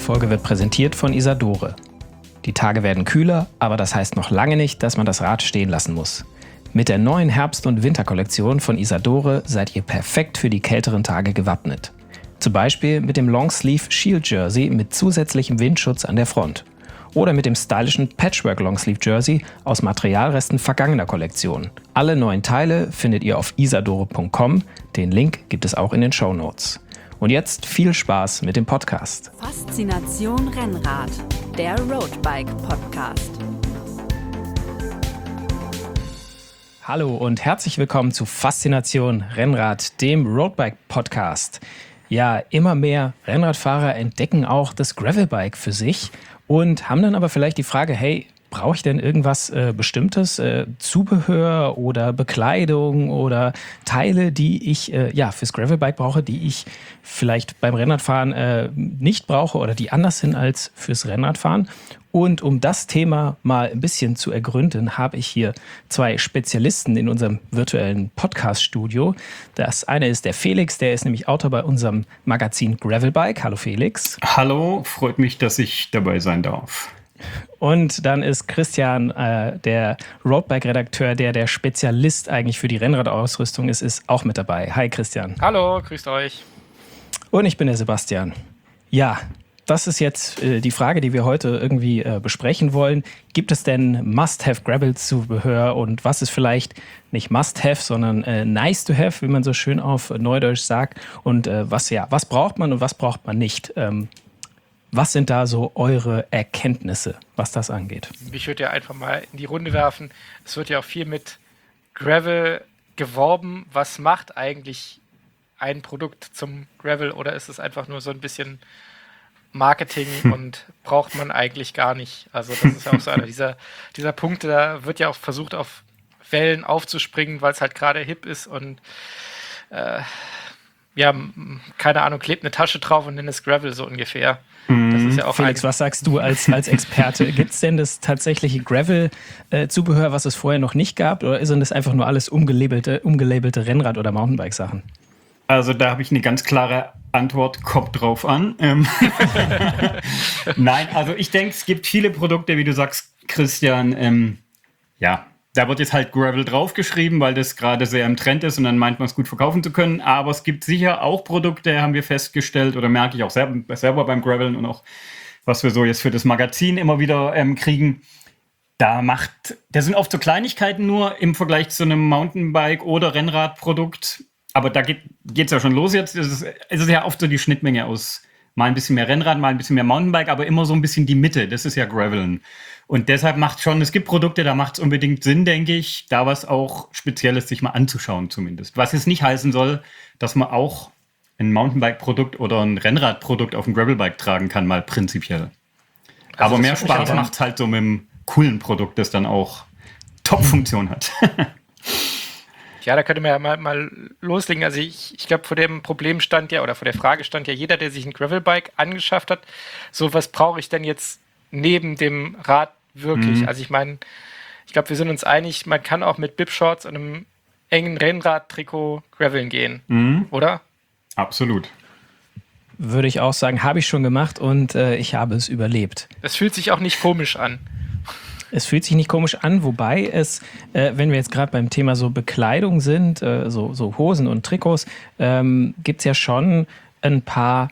Folge wird präsentiert von Isadore. Die Tage werden kühler, aber das heißt noch lange nicht, dass man das Rad stehen lassen muss. Mit der neuen Herbst- und Winterkollektion von Isadore seid ihr perfekt für die kälteren Tage gewappnet. Zum Beispiel mit dem Longsleeve Shield Jersey mit zusätzlichem Windschutz an der Front. Oder mit dem stylischen Patchwork Longsleeve Jersey aus Materialresten vergangener Kollektionen. Alle neuen Teile findet ihr auf isadore.com. Den Link gibt es auch in den Shownotes. Und jetzt viel Spaß mit dem Podcast. Faszination Rennrad, der Roadbike Podcast. Hallo und herzlich willkommen zu Faszination Rennrad, dem Roadbike Podcast. Ja, immer mehr Rennradfahrer entdecken auch das Gravelbike für sich und haben dann aber vielleicht die Frage, hey, brauche ich denn irgendwas Bestimmtes, Zubehör oder Bekleidung oder Teile, die ich fürs Gravelbike brauche, die ich vielleicht beim Rennradfahren nicht brauche oder die anders sind als fürs Rennradfahren? Und um das Thema mal ein bisschen zu ergründen, habe ich hier zwei Spezialisten in unserem virtuellen Podcast-Studio. Das eine ist der Felix, der ist nämlich Autor bei unserem Magazin Gravelbike. Hallo Felix. Hallo, freut mich, dass ich dabei sein darf. Und dann ist Christian, der Roadbike-Redakteur, der Spezialist eigentlich für die Rennradausrüstung ist auch mit dabei. Hi Christian. Hallo, grüßt euch. Und ich bin der Sebastian. Ja, das ist jetzt die Frage, die wir heute irgendwie besprechen wollen. Gibt es denn Must-Have-Gravel-Zubehör und was ist vielleicht nicht Must-Have, sondern Nice-to-Have, wie man so schön auf Neudeutsch sagt? Und was braucht man und was braucht man nicht? Was sind da so eure Erkenntnisse, was das angeht? Ich würde ja einfach mal in die Runde werfen. Es wird ja auch viel mit Gravel geworben. Was macht eigentlich ein Produkt zum Gravel oder ist es einfach nur so ein bisschen Marketing und braucht man eigentlich gar nicht? Also das ist ja auch so einer dieser Punkte, da wird ja auch versucht, auf Wellen aufzuspringen, weil es halt gerade hip ist und keine Ahnung, klebt eine Tasche drauf und nennt es Gravel so ungefähr. Das ist ja auch Felix, was sagst du als Experte? Gibt es denn das tatsächliche Gravel-Zubehör, was es vorher noch nicht gab? Oder sind das einfach nur alles umgelabelte Rennrad- oder Mountainbike-Sachen? Also da habe ich eine ganz klare Antwort, kommt drauf an. Nein, also ich denke, es gibt viele Produkte, wie du sagst, Christian, da wird jetzt halt Gravel draufgeschrieben, weil das gerade sehr im Trend ist und dann meint man es gut verkaufen zu können. Aber es gibt sicher auch Produkte, haben wir festgestellt, oder merke ich auch selber beim Graveln und auch, was wir so jetzt für das Magazin immer wieder kriegen. Da sind oft so Kleinigkeiten nur im Vergleich zu einem Mountainbike- oder Rennradprodukt. Aber da geht's ja schon los jetzt. Es ist ja oft so die Schnittmenge aus mal ein bisschen mehr Rennrad, mal ein bisschen mehr Mountainbike, aber immer so ein bisschen die Mitte. Das ist ja Graveln. Und deshalb es gibt Produkte, da macht es unbedingt Sinn, denke ich, da was auch Spezielles sich mal anzuschauen zumindest. Was jetzt nicht heißen soll, dass man auch ein Mountainbike-Produkt oder ein Rennradprodukt auf dem Gravelbike tragen kann, mal prinzipiell. Also aber mehr Spaß macht es halt so mit einem coolen Produkt, das dann auch Top-Funktion hat. Ja, da könnte man ja mal loslegen. Also ich glaube, vor dem Problem stand ja, oder vor der Frage stand ja jeder, der sich ein Gravelbike angeschafft hat, so was brauche ich denn jetzt neben dem Rad wirklich? Also ich meine, ich glaube, wir sind uns einig, man kann auch mit Bib-Shorts und einem engen Rennrad-Trikot graveln gehen, oder? Absolut. Würde ich auch sagen, habe ich schon gemacht und ich habe es überlebt. Es fühlt sich auch nicht komisch an. Es fühlt sich nicht komisch an, wobei es, wenn wir jetzt gerade beim Thema so Bekleidung sind, so Hosen und Trikots, gibt es ja schon ein paar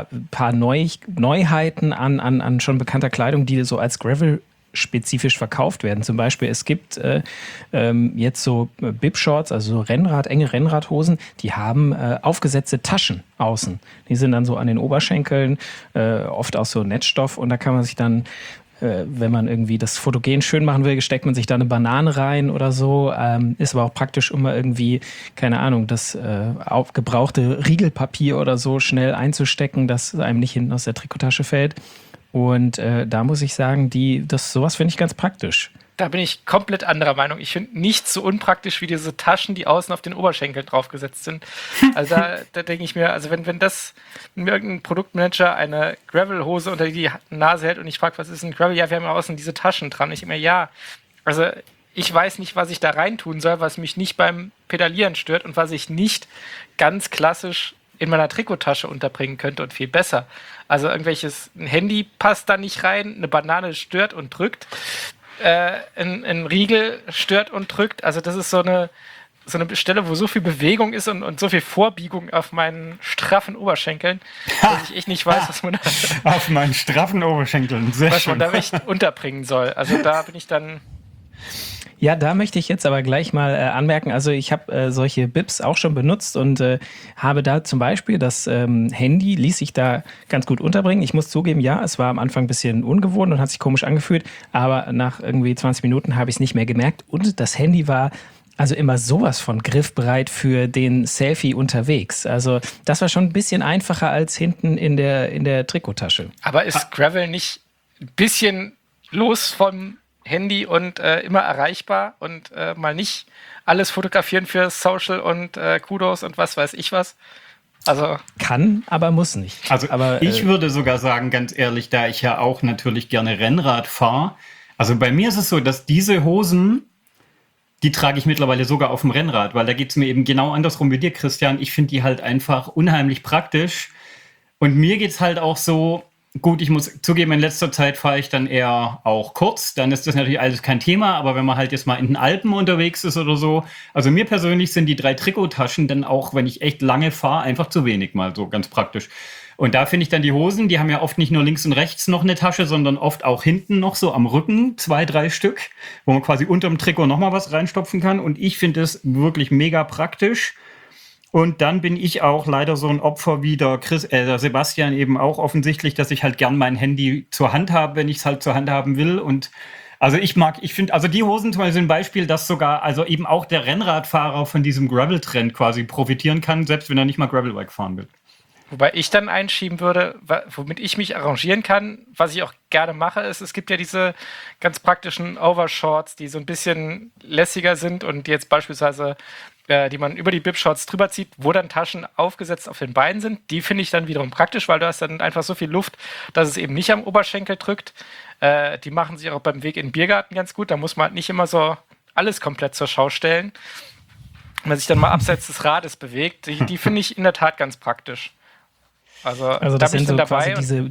Neuheiten an schon bekannter Kleidung, die so als Gravel spezifisch verkauft werden. Zum Beispiel, es gibt jetzt so Bib-Shorts, also so enge Rennradhosen, die haben aufgesetzte Taschen außen. Die sind dann so an den Oberschenkeln, oft aus so Netzstoff und da kann man sich dann wenn man irgendwie das fotogen schön machen will, steckt man sich da eine Banane rein oder so. Ist aber auch praktisch, um mal irgendwie, keine Ahnung, das gebrauchte Riegelpapier oder so schnell einzustecken, dass einem nicht hinten aus der Trikottasche fällt. Und da muss ich sagen, sowas finde ich ganz praktisch. Da bin ich komplett anderer Meinung. Ich finde nichts so unpraktisch wie diese Taschen, die außen auf den Oberschenkeln draufgesetzt sind. Also da denke ich mir, also wenn mir irgendein Produktmanager eine Gravel-Hose unter die Nase hält und ich frage, was ist ein Gravel? Ja, wir haben ja außen diese Taschen dran. Ich immer, ja. Also ich weiß nicht, was ich da reintun soll, was mich nicht beim Pedalieren stört und was ich nicht ganz klassisch in meiner Trikottasche unterbringen könnte und viel besser. Also ein Handy passt da nicht rein, eine Banane stört und drückt, ein Riegel stört und drückt. Also das ist so eine Stelle, wo so viel Bewegung ist und so viel Vorbiegung auf meinen straffen Oberschenkeln, dass ich echt nicht weiß, was man auf meinen straffen Oberschenkeln, sehr schön. Man da echt unterbringen soll. Also da bin ich dann... Ja, da möchte ich jetzt aber gleich mal anmerken, also ich habe solche Bibs auch schon benutzt und habe da zum Beispiel das Handy, ließ sich da ganz gut unterbringen. Ich muss zugeben, ja, es war am Anfang ein bisschen ungewohnt und hat sich komisch angefühlt, aber nach irgendwie 20 Minuten habe ich es nicht mehr gemerkt und das Handy war also immer sowas von griffbereit für den Selfie unterwegs. Also das war schon ein bisschen einfacher als hinten in der Trikottasche. Aber ist Gravel nicht ein bisschen los vom Handy und immer erreichbar und mal nicht alles fotografieren für Social und Kudos und was weiß ich was? Also kann, aber muss nicht. Also aber, ich würde sogar sagen, ganz ehrlich, da ich ja auch natürlich gerne Rennrad fahre, also bei mir ist es so, dass diese Hosen, die trage ich mittlerweile sogar auf dem Rennrad, weil da geht es mir eben genau andersrum wie dir, Christian. Ich finde die halt einfach unheimlich praktisch. Und mir geht es halt auch so, gut, ich muss zugeben, in letzter Zeit fahre ich dann eher auch kurz. Dann ist das natürlich alles kein Thema. Aber wenn man halt jetzt mal in den Alpen unterwegs ist oder so, also mir persönlich sind die 3 Trikottaschen dann auch, wenn ich echt lange fahre, einfach zu wenig, mal so ganz praktisch. Und da finde ich dann die Hosen, die haben ja oft nicht nur links und rechts noch eine Tasche, sondern oft auch hinten noch so am Rücken 2, 3 Stück, wo man quasi unterm Trikot nochmal was reinstopfen kann. Und ich finde es wirklich mega praktisch. Und dann bin ich auch leider so ein Opfer wie der Sebastian eben auch offensichtlich, dass ich halt gern mein Handy zur Hand habe, wenn ich es halt zur Hand haben will. Und also ich finde, also die Hosen zum Beispiel sind ein Beispiel, dass sogar also eben auch der Rennradfahrer von diesem Gravel-Trend quasi profitieren kann, selbst wenn er nicht mal Gravelbike fahren will. Wobei ich dann einschieben würde, womit ich mich arrangieren kann, was ich auch gerne mache, ist, es gibt ja diese ganz praktischen Overshorts, die so ein bisschen lässiger sind und die jetzt beispielsweise, die man über die Bib-Shorts drüber zieht, wo dann Taschen aufgesetzt auf den Beinen sind. Die finde ich dann wiederum praktisch, weil du hast dann einfach so viel Luft, dass es eben nicht am Oberschenkel drückt. Die machen sich auch beim Weg in den Biergarten ganz gut. Da muss man halt nicht immer so alles komplett zur Schau stellen. Wenn man sich dann mal abseits des Rades bewegt, die finde ich in der Tat ganz praktisch. Also das da bin sind ich dann so dabei. quasi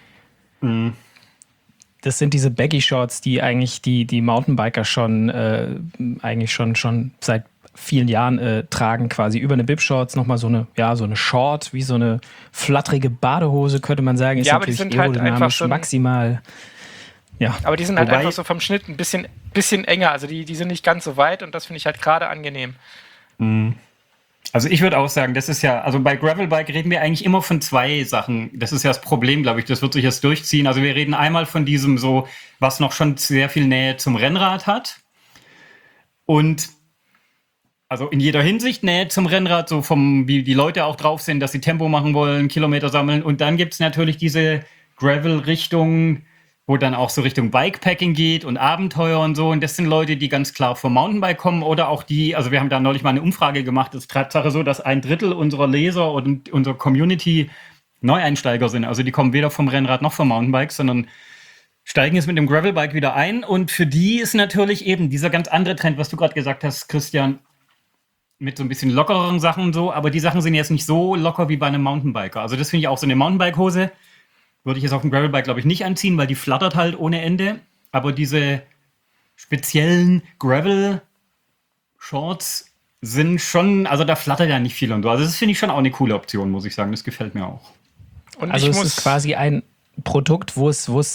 das sind diese Baggy-Shorts, die eigentlich die Mountainbiker schon eigentlich schon seit vielen Jahren tragen, quasi über eine Bib-Shorts nochmal so eine Short, wie so eine flatterige Badehose, könnte man sagen. Ist ja, aber die sind halt einfach schon maximal. Ja. Aber die sind halt einfach so vom Schnitt ein bisschen enger. Also die sind nicht ganz so weit und das finde ich halt gerade angenehm. Also ich würde auch sagen, das ist ja, also bei Gravelbike reden wir eigentlich immer von 2 Sachen. Das ist ja das Problem, glaube ich, das wird sich jetzt durchziehen. Also wir reden einmal von diesem so, was noch schon sehr viel Nähe zum Rennrad hat. Und also in jeder Hinsicht Nähe zum Rennrad, so wie die Leute auch drauf sind, dass sie Tempo machen wollen, Kilometer sammeln. Und dann gibt es natürlich diese Gravel-Richtung, wo dann auch so Richtung Bikepacking geht und Abenteuer und so. Und das sind Leute, die ganz klar vom Mountainbike kommen oder auch die, also wir haben da neulich mal eine Umfrage gemacht, es ist Tatsache so, dass 1/3 unserer Leser und unserer Community Neueinsteiger sind. Also die kommen weder vom Rennrad noch vom Mountainbike, sondern steigen jetzt mit dem Gravelbike wieder ein. Und für die ist natürlich eben dieser ganz andere Trend, was du gerade gesagt hast, Christian, mit so ein bisschen lockereren Sachen und so. Aber die Sachen sind jetzt nicht so locker wie bei einem Mountainbiker. Also das finde ich auch so eine Mountainbike-Hose. Würde ich jetzt auf dem Gravelbike, glaube ich, nicht anziehen, weil die flattert halt ohne Ende. Aber diese speziellen Gravel-Shorts sind schon, also da flattert ja nicht viel und so. Also das finde ich schon auch eine coole Option, muss ich sagen. Das gefällt mir auch. Und Also es ist quasi ein Produkt, wo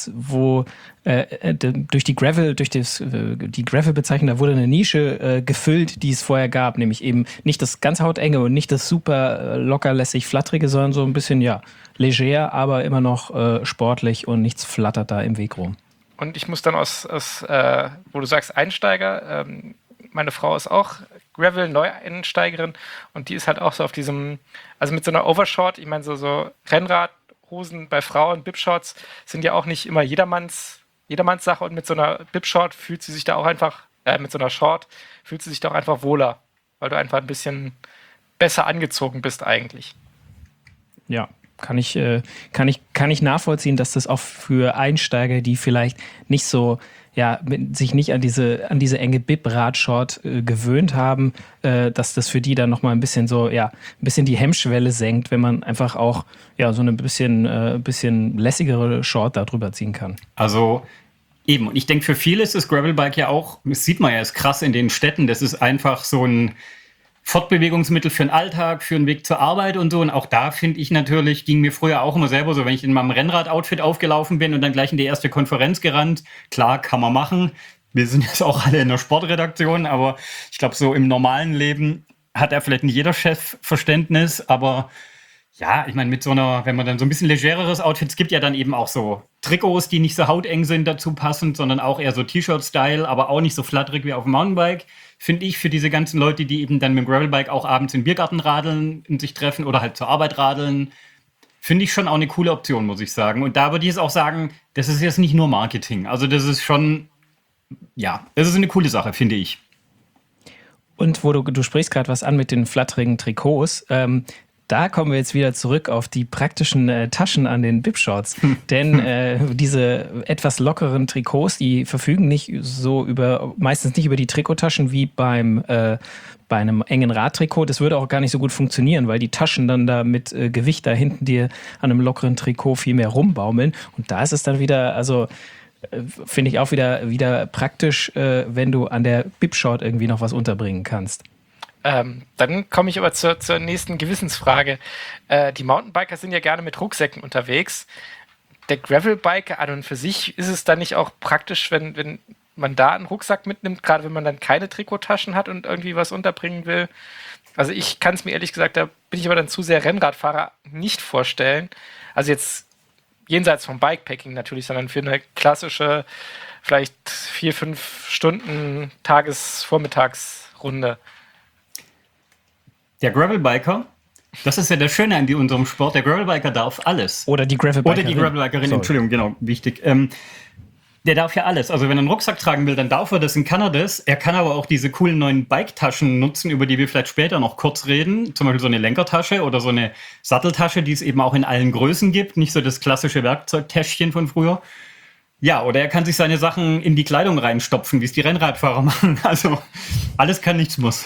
durch die Gravel-Bezeichnung, da wurde eine Nische gefüllt, die es vorher gab, nämlich eben nicht das ganz hautenge und nicht das super lockerlässig flatterige, sondern so ein bisschen, ja, leger, aber immer noch sportlich und nichts flattert da im Weg rum. Und ich muss dann wo du sagst Einsteiger, meine Frau ist auch Gravel-Neueinsteigerin und die ist halt auch so auf diesem, also mit so einer Overshort, ich meine so Rennradhosen bei Frauen, Bib-Shorts sind ja auch nicht immer jedermanns Sache und mit so einer Bib-Short fühlt sie sich da auch einfach, mit so einer Short fühlt sie sich da auch einfach wohler, weil du einfach ein bisschen besser angezogen bist eigentlich. Ja. kann ich nachvollziehen, dass das auch für Einsteiger, die vielleicht nicht so, sich nicht an diese enge Bib-Radshort gewöhnt haben, dass das für die dann nochmal ein bisschen so, ein bisschen die Hemmschwelle senkt, wenn man einfach auch, so eine bisschen lässigere Short da drüber ziehen kann. Also eben, und ich denke, für viele ist das Gravelbike ja auch, das sieht man ja, ist krass in den Städten, das ist einfach so ein Fortbewegungsmittel für den Alltag, für den Weg zur Arbeit und so. Und auch da finde ich natürlich, ging mir früher auch immer selber so, wenn ich in meinem Rennrad-Outfit aufgelaufen bin und dann gleich in die erste Konferenz gerannt. Klar, kann man machen. Wir sind jetzt auch alle in der Sportredaktion, aber ich glaube, so im normalen Leben hat er vielleicht nicht jeder Chef Verständnis, aber ja, ich meine, mit so einer, wenn man dann so ein bisschen legereres Outfit, es gibt ja dann eben auch so Trikots, die nicht so hauteng sind dazu passend, sondern auch eher so T-Shirt-Style, aber auch nicht so flatterig wie auf dem Mountainbike. Finde ich für diese ganzen Leute, die eben dann mit dem Gravelbike auch abends im Biergarten radeln, in sich treffen oder halt zur Arbeit radeln, finde ich schon auch eine coole Option, muss ich sagen. Und da würde ich jetzt auch sagen, das ist jetzt nicht nur Marketing. Also das ist schon, das ist eine coole Sache, finde ich. Und wo du sprichst gerade was an mit den flatterigen Trikots, da kommen wir jetzt wieder zurück auf die praktischen Taschen an den Bib-Shorts. Denn diese etwas lockeren Trikots, die verfügen meistens nicht über die Trikottaschen wie bei einem engen Radtrikot. Das würde auch gar nicht so gut funktionieren, weil die Taschen dann da mit Gewicht da hinten dir an einem lockeren Trikot viel mehr rumbaumeln. Und da ist es dann wieder, finde ich auch wieder praktisch, wenn du an der Bib-Short irgendwie noch was unterbringen kannst. Dann komme ich aber zur nächsten Gewissensfrage. Die Mountainbiker sind ja gerne mit Rucksäcken unterwegs. Der Gravelbiker an und für sich, ist es dann nicht auch praktisch, wenn man da einen Rucksack mitnimmt, gerade wenn man dann keine Trikottaschen hat und irgendwie was unterbringen will? Also ich kann es mir ehrlich gesagt, da bin ich aber dann zu sehr Rennradfahrer nicht vorstellen. Also jetzt jenseits vom Bikepacking natürlich, sondern für eine klassische, vielleicht 4-5 Stunden Vormittagsrunde. Der Gravelbiker, das ist ja das Schöne an unserem Sport, der Gravelbiker darf alles. Oder die Gravelbikerin. Oder die Gravelbikerin, Entschuldigung, genau, wichtig. Der darf ja alles. Also wenn er einen Rucksack tragen will, dann darf er das und kann er das. Er kann aber auch diese coolen neuen Bike-Taschen nutzen, über die wir vielleicht später noch kurz reden. Zum Beispiel so eine Lenkertasche oder so eine Satteltasche, die es eben auch in allen Größen gibt. Nicht so das klassische Werkzeugtäschchen von früher. Ja, oder er kann sich seine Sachen in die Kleidung reinstopfen, wie es die Rennradfahrer machen. Also alles kann, nichts muss.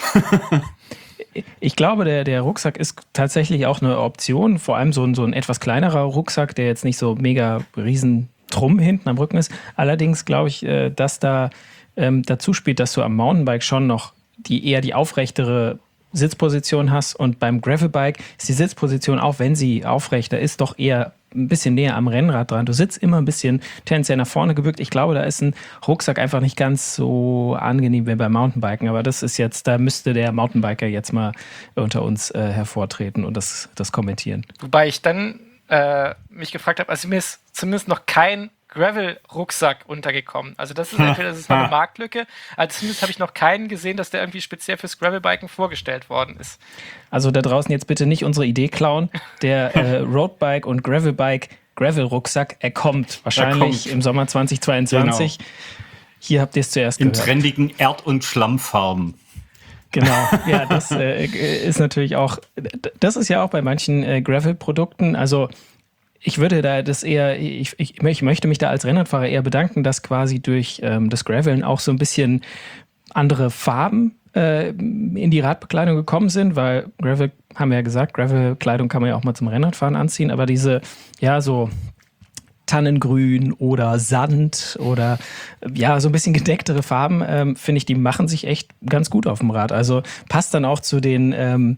Ich glaube, der Rucksack ist tatsächlich auch eine Option. Vor allem so ein etwas kleinerer Rucksack, der jetzt nicht so mega riesen Drum hinten am Rücken ist. Allerdings glaube ich, dass da dazu spielt, dass du am Mountainbike schon noch eher die aufrechtere Sitzposition hast. Und beim Gravelbike ist die Sitzposition, auch wenn sie aufrechter ist, doch eher ein bisschen näher am Rennrad dran. Du sitzt immer ein bisschen tendenziell nach vorne gebückt. Ich glaube, da ist ein Rucksack einfach nicht ganz so angenehm wie beim Mountainbiken. Aber das ist jetzt, da müsste der Mountainbiker jetzt mal unter uns hervortreten und das kommentieren. Wobei ich dann mich gefragt habe, also mir ist zumindest noch kein Gravel-Rucksack untergekommen. Also das ist entweder das ist noch eine Marktlücke, also zumindest habe ich noch keinen gesehen, dass der irgendwie speziell fürs Gravelbiken vorgestellt worden ist. Also da draußen jetzt bitte nicht unsere Idee klauen. Der Roadbike und Gravelbike Gravel-Rucksack, er kommt wahrscheinlich im Sommer 2022. Genau. Hier habt ihr es zuerst gehört. In trendigen Erd- und Schlammfarben. Genau, ja, das ist natürlich auch, das ist ja auch bei manchen Gravel-Produkten, also ich würde da das eher, ich möchte mich da als Rennradfahrer eher bedanken, dass quasi durch das Graveln auch so ein bisschen andere Farben in die Radbekleidung gekommen sind, weil Gravel, haben wir ja gesagt, Gravel-Kleidung kann man ja auch mal zum Rennradfahren anziehen, aber diese, so Tannengrün oder Sand oder so ein bisschen gedecktere Farben, finde ich, die machen sich echt ganz gut auf dem Rad. Also passt dann auch zu den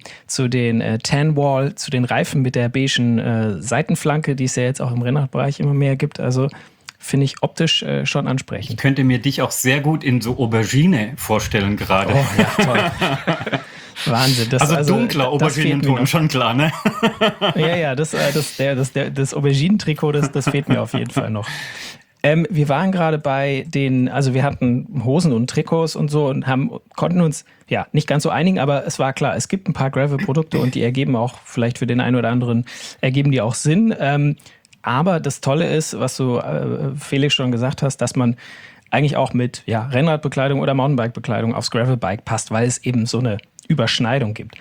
Tan-Wall, zu den Reifen mit der beigen Seitenflanke, die es ja jetzt auch im Rennradbereich immer mehr gibt. Also finde ich optisch schon ansprechend. Ich könnte mir dich auch sehr gut in so Aubergine vorstellen gerade. Oh ja, toll. Wahnsinn. Also dunkler Auberginenton, schon klar, ne? Ja, das Auberginen-Trikot, das fehlt mir auf jeden Fall noch. Wir waren gerade bei wir hatten Hosen und Trikots und so und konnten uns nicht ganz so einigen, aber es war klar, es gibt ein paar Gravel-Produkte und die ergeben auch vielleicht für den einen oder anderen, ergeben die auch Sinn. Aber das Tolle ist, was du, Felix, schon gesagt hast, dass man eigentlich auch mit Rennradbekleidung oder Mountainbike-Bekleidung aufs Gravelbike passt, weil es eben so eine Überschneidung gibt.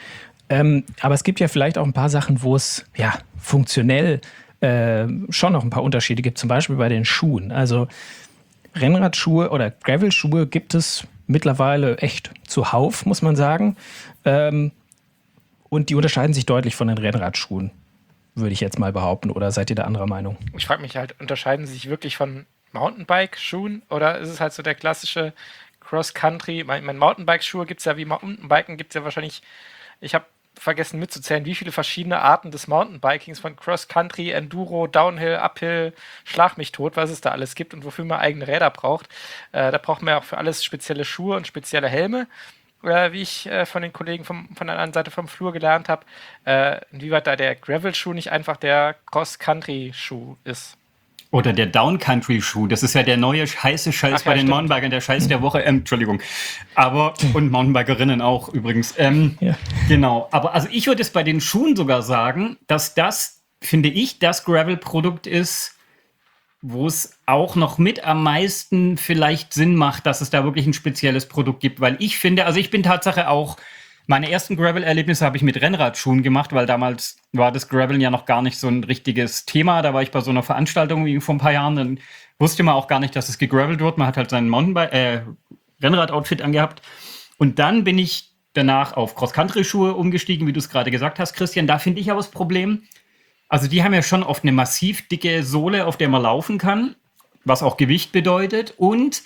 Aber es gibt ja vielleicht auch ein paar Sachen, wo es ja funktionell schon noch ein paar Unterschiede gibt. Zum Beispiel bei den Schuhen. Also Rennradschuhe oder Gravel-Schuhe gibt es mittlerweile echt zuhauf, muss man sagen. Und die unterscheiden sich deutlich von den Rennradschuhen, würde ich jetzt mal behaupten. Oder seid ihr da anderer Meinung? Ich frage mich halt, unterscheiden sie sich wirklich von Mountainbike-Schuhen oder ist es halt so der klassische Cross-Country? Mein Mountainbike-Schuhe gibt es ja wie Mountainbiken, gibt es ja wahrscheinlich, ich habe vergessen mitzuzählen, wie viele verschiedene Arten des Mountainbikings von Cross-Country, Enduro, Downhill, Uphill, Schlag mich tot, was es da alles gibt und wofür man eigene Räder braucht. Da braucht man ja auch für alles spezielle Schuhe und spezielle Helme. Wie ich von den Kollegen von der anderen Seite vom Flur gelernt habe, inwieweit da der Gravel-Schuh nicht einfach der Cross-Country-Schuh ist. Oder der Downcountry-Schuh, das ist ja der neue heiße Scheiß bei den Mountainbikern, der Scheiß der Woche, Entschuldigung. Und Mountainbikerinnen auch übrigens. Ja. Genau, aber also ich würde es bei den Schuhen sogar sagen, dass das, finde ich, das Gravel-Produkt ist, wo es auch noch mit am meisten vielleicht Sinn macht, dass es da wirklich ein spezielles Produkt gibt. Weil ich finde, also ich bin Tatsache auch, meine ersten Gravel-Erlebnisse habe ich mit Rennradschuhen gemacht, weil damals war das Graveln ja noch gar nicht so ein richtiges Thema. Da war ich bei so einer Veranstaltung wie vor ein paar Jahren, dann wusste man auch gar nicht, dass es gegravelt wird. Man hat halt sein Rennrad-Outfit angehabt. Und dann bin ich danach auf Cross-Country-Schuhe umgestiegen, wie du es gerade gesagt hast, Christian. Da finde ich aber das Problem, also die haben ja schon oft eine massiv dicke Sohle, auf der man laufen kann, was auch Gewicht bedeutet. Und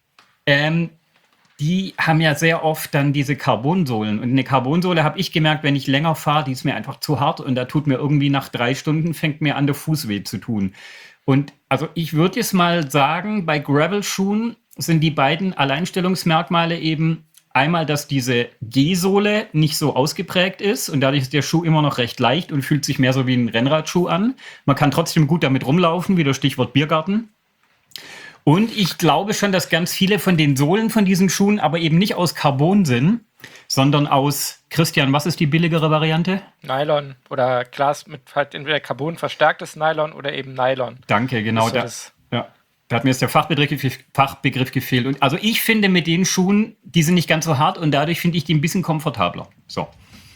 die haben ja sehr oft dann diese Carbonsohlen. Und eine Carbonsohle habe ich gemerkt, wenn ich länger fahre, die ist mir einfach zu hart. Und da tut mir irgendwie nach 3 Stunden, fängt mir an, der Fuß weh zu tun. Und also ich würde jetzt mal sagen, bei Gravel-Schuhen sind die beiden Alleinstellungsmerkmale eben einmal, dass diese G-Sohle nicht so ausgeprägt ist. Und dadurch ist der Schuh immer noch recht leicht und fühlt sich mehr so wie ein Rennradschuh an. Man kann trotzdem gut damit rumlaufen, wie das Stichwort Biergarten. Und ich glaube schon, dass ganz viele von den Sohlen von diesen Schuhen aber eben nicht aus Carbon sind, sondern aus, Christian, was ist die billigere Variante? Nylon oder Glas mit halt entweder Carbon verstärktes Nylon oder eben Nylon. Danke, genau. Da hat mir jetzt der Fachbegriff gefehlt. Und also ich finde mit den Schuhen, die sind nicht ganz so hart und dadurch finde ich die ein bisschen komfortabler. So.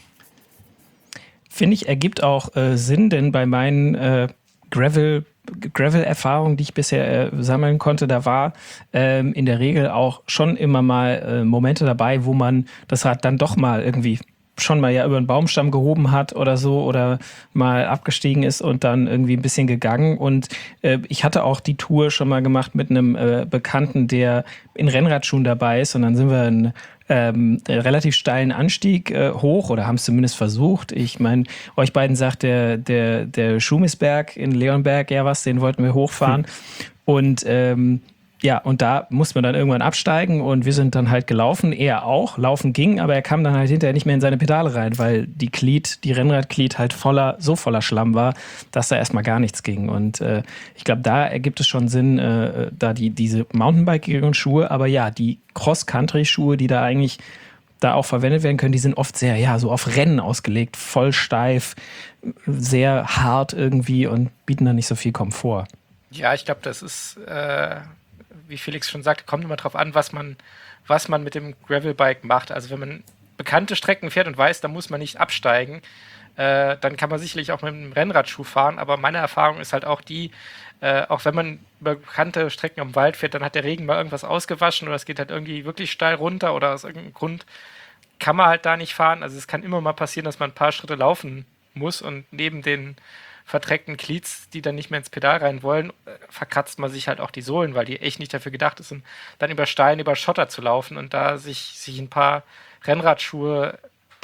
Finde ich, ergibt auch Sinn, denn bei meinen Gravel-Erfahrungen, die ich bisher sammeln konnte, da war in der Regel auch schon immer mal Momente dabei, wo man das Rad dann doch mal irgendwie schon mal ja über einen Baumstamm gehoben hat oder so oder mal abgestiegen ist und dann irgendwie ein bisschen gegangen. Und ich hatte auch die Tour schon mal gemacht mit einem Bekannten, der in Rennradschuhen dabei ist. Und dann sind wir einen relativ steilen Anstieg hoch oder haben es zumindest versucht. Ich meine, euch beiden sagt der Schumisberg in Leonberg ja was, den wollten wir hochfahren. Und und da musste man dann irgendwann absteigen und wir sind dann halt gelaufen, er auch, laufen ging, aber er kam dann halt hinterher nicht mehr in seine Pedale rein, weil die Rennradglied halt so voller Schlamm war, dass da erstmal gar nichts ging. Und ich glaube, da ergibt es schon Sinn, da diese Mountainbike-igen Schuhe, aber ja, die Cross-Country-Schuhe, die da eigentlich da auch verwendet werden können, die sind oft sehr, so auf Rennen ausgelegt, voll steif, sehr hart irgendwie und bieten dann nicht so viel Komfort. Ja, ich glaube, das ist wie Felix schon sagte, kommt immer drauf an, was man mit dem Gravelbike macht. Also wenn man bekannte Strecken fährt und weiß, da muss man nicht absteigen, dann kann man sicherlich auch mit einem Rennradschuh fahren. Aber meine Erfahrung ist halt auch die, auch wenn man über bekannte Strecken im Wald fährt, dann hat der Regen mal irgendwas ausgewaschen oder es geht halt irgendwie wirklich steil runter oder aus irgendeinem Grund kann man halt da nicht fahren. Also es kann immer mal passieren, dass man ein paar Schritte laufen muss und neben den verdreckten Glieds, die dann nicht mehr ins Pedal rein wollen, verkratzt man sich halt auch die Sohlen, weil die echt nicht dafür gedacht sind, dann über Stein, über Schotter zu laufen und da sich ein paar Rennradschuhe,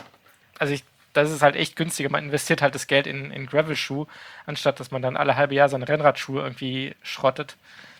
das ist halt echt günstiger, man investiert halt das Geld in Gravel-Schuh, anstatt dass man dann alle halbe Jahr seine Rennradschuhe irgendwie schrottet.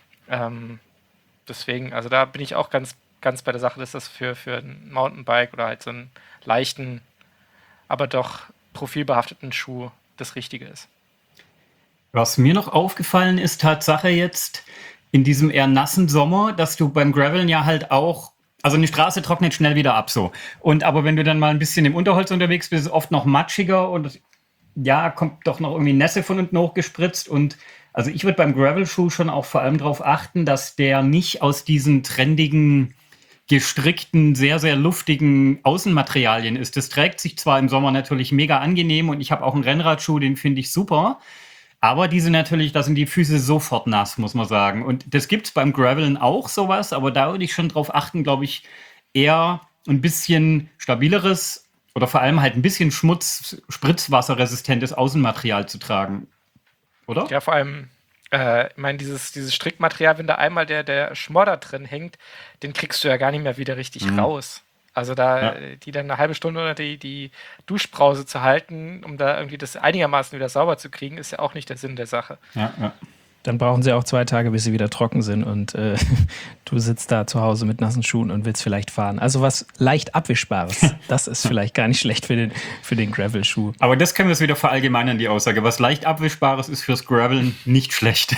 Deswegen, also da bin ich auch ganz, ganz bei der Sache, dass das für ein Mountainbike oder halt so einen leichten, aber doch profilbehafteten Schuh das Richtige ist. Was mir noch aufgefallen ist, Tatsache jetzt in diesem eher nassen Sommer, dass du beim Graveln ja halt auch, also eine Straße trocknet schnell wieder ab so. Aber wenn du dann mal ein bisschen im Unterholz unterwegs bist, ist es oft noch matschiger und ja, kommt doch noch irgendwie Nässe von unten hochgespritzt. Und also ich würde beim Gravel-Schuh schon auch vor allem darauf achten, dass der nicht aus diesen trendigen gestrickten, sehr, sehr luftigen Außenmaterialien ist. Das trägt sich zwar im Sommer natürlich mega angenehm und ich habe auch einen Rennradschuh, den finde ich super. Aber diese natürlich, da sind die Füße sofort nass, muss man sagen. Und das gibt es beim Gravelen auch sowas, aber da würde ich schon drauf achten, glaube ich, eher ein bisschen stabileres oder vor allem halt ein bisschen spritzwasserresistentes Außenmaterial zu tragen. Oder? Ja, vor allem, ich meine, dieses Strickmaterial, wenn da einmal der Schmodder drin hängt, den kriegst du ja gar nicht mehr wieder richtig raus. Also die dann eine halbe Stunde unter die Duschbrause zu halten, um da irgendwie das einigermaßen wieder sauber zu kriegen, ist ja auch nicht der Sinn der Sache. Ja. Dann brauchen sie auch 2 Tage, bis sie wieder trocken sind und du sitzt da zu Hause mit nassen Schuhen und willst vielleicht fahren. Also was leicht Abwischbares, das ist vielleicht gar nicht schlecht für den Gravel-Schuh. Aber das können wir es wieder verallgemeinern, die Aussage. Was leicht Abwischbares ist fürs Graveln nicht schlecht.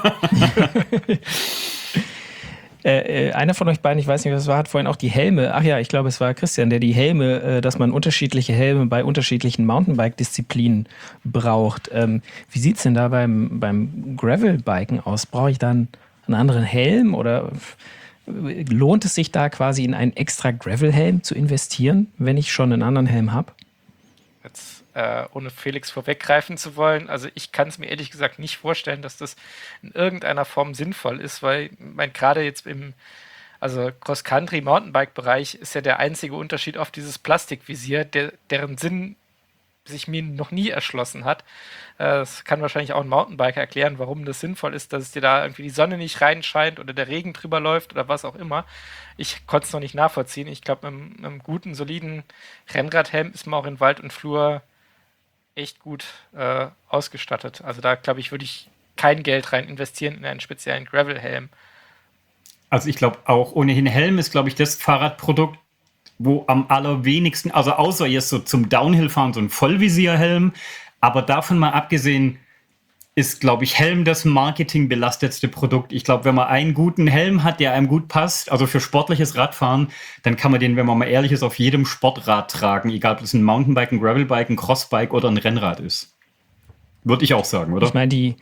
Einer von euch beiden, ich weiß nicht, was es war, hat vorhin auch die Helme, ach ja, ich glaube, es war Christian, der die Helme, dass man unterschiedliche Helme bei unterschiedlichen Mountainbike-Disziplinen braucht. Wie sieht es denn da beim Gravelbiken aus? Brauche ich dann einen anderen Helm oder lohnt es sich da quasi in einen extra Gravel-Helm zu investieren, wenn ich schon einen anderen Helm habe? Jetzt, ohne Felix vorweggreifen zu wollen, also ich kann es mir ehrlich gesagt nicht vorstellen, dass das in irgendeiner Form sinnvoll ist, weil gerade jetzt also Cross-Country-Mountainbike-Bereich ist ja der einzige Unterschied auf dieses Plastikvisier, deren Sinn sich mir noch nie erschlossen hat. Das kann wahrscheinlich auch ein Mountainbiker erklären, warum das sinnvoll ist, dass es dir da irgendwie die Sonne nicht reinscheint oder der Regen drüber läuft oder was auch immer. Ich konnte es noch nicht nachvollziehen. Ich glaube, mit einem guten, soliden Rennradhelm ist man auch in Wald und Flur echt gut ausgestattet. Also da, glaube ich, würde ich kein Geld rein investieren in einen speziellen Gravel-Helm. Also ich glaube auch ohnehin Helm ist, glaube ich, das Fahrradprodukt, wo am allerwenigsten, also außer jetzt so zum Downhill-Fahren so ein Vollvisierhelm, aber davon mal abgesehen ist, glaube ich, Helm das marketingbelastetste Produkt. Ich glaube, wenn man einen guten Helm hat, der einem gut passt, also für sportliches Radfahren, dann kann man den, wenn man mal ehrlich ist, auf jedem Sportrad tragen, egal ob es ein Mountainbike, ein Gravelbike, ein Crossbike oder ein Rennrad ist. Würde ich auch sagen, oder? Ich meine, ich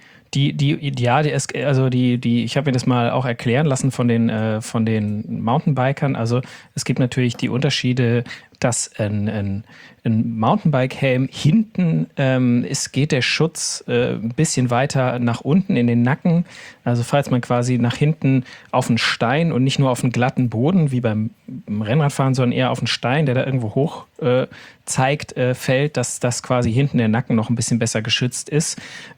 habe mir das mal auch erklären lassen von den Mountainbikern. Also es gibt natürlich die Unterschiede, dass ein Mountainbike-Helm hinten geht der Schutz ein bisschen weiter nach unten in den Nacken. Also falls man quasi nach hinten auf einen Stein und nicht nur auf einen glatten Boden wie beim Rennradfahren, sondern eher auf einen Stein, der da irgendwo hoch zeigt, fällt, dass das quasi hinten der Nacken noch ein bisschen besser geschützt ist.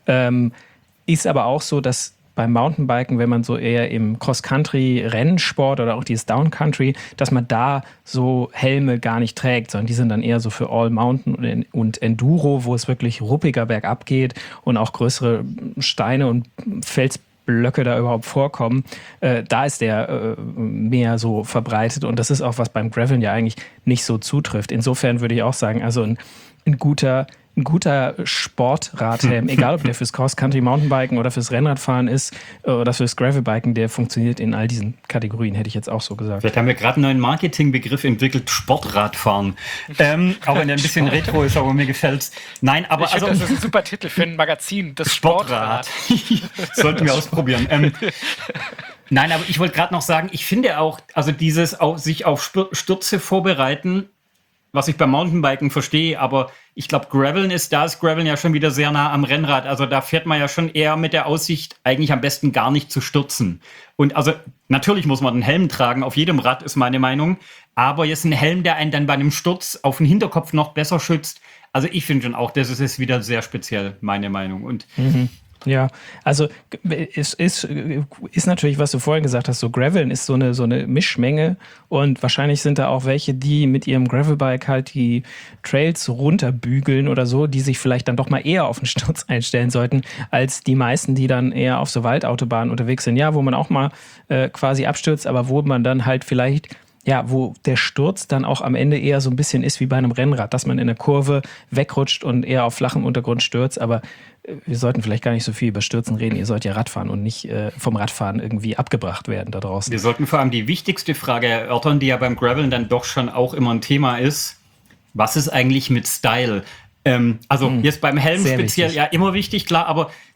Ist aber auch so, dass beim Mountainbiken, wenn man so eher im Cross-Country-Rennsport oder auch dieses Downcountry, dass man da so Helme gar nicht trägt, sondern die sind dann eher so für All-Mountain und Enduro, wo es wirklich ruppiger bergab geht und auch größere Steine und Felsblöcke da überhaupt vorkommen. Da ist der mehr so verbreitet und das ist auch, was beim Graveln ja eigentlich nicht so zutrifft. Insofern würde ich auch sagen, also ein guter Sportradhelm, egal ob der fürs Cross-Country-Mountainbiken oder fürs Rennradfahren ist oder fürs Gravelbiken, der funktioniert in all diesen Kategorien, hätte ich jetzt auch so gesagt. Vielleicht haben wir gerade einen neuen Marketingbegriff entwickelt, Sportradfahren. Auch wenn der ein bisschen retro ist, aber mir gefällt's. Nein, aber ich finde, das ist ein super Titel für ein Magazin, das Sportrad. Sollten wir ausprobieren. Nein, aber ich wollte gerade noch sagen, ich finde auch, also dieses sich auf Stürze vorbereiten, was ich beim Mountainbiken verstehe, aber ich glaube, Graveln ist Graveln ja schon wieder sehr nah am Rennrad. Also da fährt man ja schon eher mit der Aussicht, eigentlich am besten gar nicht zu stürzen. Und also natürlich muss man einen Helm tragen, auf jedem Rad ist meine Meinung. Aber jetzt ein Helm, der einen dann bei einem Sturz auf den Hinterkopf noch besser schützt. Also ich finde schon auch, das ist wieder sehr speziell, meine Meinung. Und ja, also es ist natürlich, was du vorhin gesagt hast, so Graveln ist so eine Mischmenge und wahrscheinlich sind da auch welche, die mit ihrem Gravelbike halt die Trails runterbügeln oder so, die sich vielleicht dann doch mal eher auf den Sturz einstellen sollten, als die meisten, die dann eher auf so Waldautobahnen unterwegs sind, ja, wo man auch mal quasi abstürzt, aber wo man dann halt vielleicht wo der Sturz dann auch am Ende eher so ein bisschen ist wie bei einem Rennrad, dass man in der Kurve wegrutscht und eher auf flachem Untergrund stürzt, aber wir sollten vielleicht gar nicht so viel über Stürzen reden. Ihr sollt ja Radfahren und nicht vom Radfahren irgendwie abgebracht werden da draußen. Wir sollten vor allem die wichtigste Frage erörtern, die ja beim Graveln dann doch schon auch immer ein Thema ist. Was ist eigentlich mit Style? Also jetzt beim Helm sehr speziell, wichtig. Ja, immer wichtig, klar, aber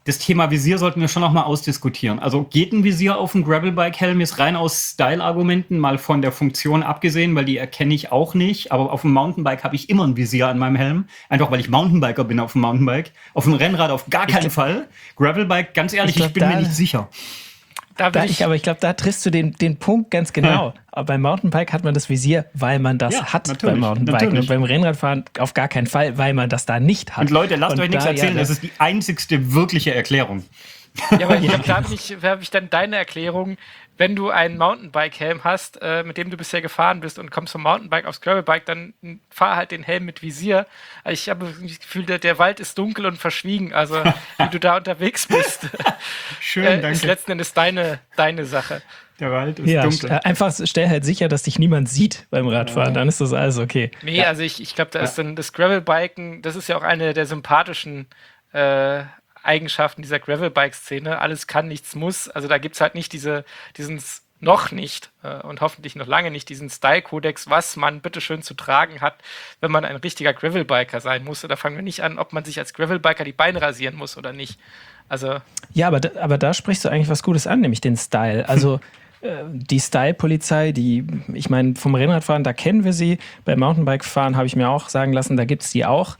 das Thema Visier sollten wir schon noch mal ausdiskutieren. Also geht ein Visier auf dem Gravelbike-Helm jetzt rein aus Style-Argumenten, mal von der Funktion abgesehen, weil die erkenne ich auch nicht. Aber auf dem Mountainbike habe ich immer ein Visier an meinem Helm. Einfach, weil ich Mountainbiker bin auf dem Mountainbike. Auf dem Rennrad auf gar keinen Fall. Gravelbike, ganz ehrlich, ich bin mir nicht sicher. Aber ich glaube, da triffst du den Punkt ganz genau. Aber beim Mountainbike hat man das Visier, weil man das hat beim Mountainbike. Natürlich. Und beim Rennradfahren auf gar keinen Fall, weil man das da nicht hat. Und Leute, lasst euch nichts erzählen, das ist die einzigste wirkliche Erklärung. Ja, aber ich glaube, da habe ich dann deine Erklärung, wenn du einen Mountainbike-Helm hast, mit dem du bisher gefahren bist und kommst vom Mountainbike aufs Gravelbike, dann fahr halt den Helm mit Visier. Also ich habe das Gefühl, der Wald ist dunkel und verschwiegen, also wie du da unterwegs bist. Schön, danke. Ist letzten Endes deine Sache. Der Wald ist dunkel. Einfach stell halt sicher, dass dich niemand sieht beim Radfahren, dann ist das alles okay. Nee, also ich glaube, da ist dann das Gravelbiken, das ist ja auch eine der sympathischen Eigenschaften dieser Gravelbike-Szene. Alles kann, nichts muss. Also da gibt es halt nicht diesen noch nicht und hoffentlich noch lange nicht diesen Style-Kodex, was man bitteschön zu tragen hat, wenn man ein richtiger Gravelbiker sein muss. Da fangen wir nicht an, ob man sich als Gravelbiker die Beine rasieren muss oder nicht. Also ja, aber da sprichst du eigentlich was Gutes an, nämlich den Style. Also die Style-Polizei, ich meine, vom Rennradfahren, da kennen wir sie. Beim Mountainbike-Fahren habe ich mir auch sagen lassen, da gibt es die auch.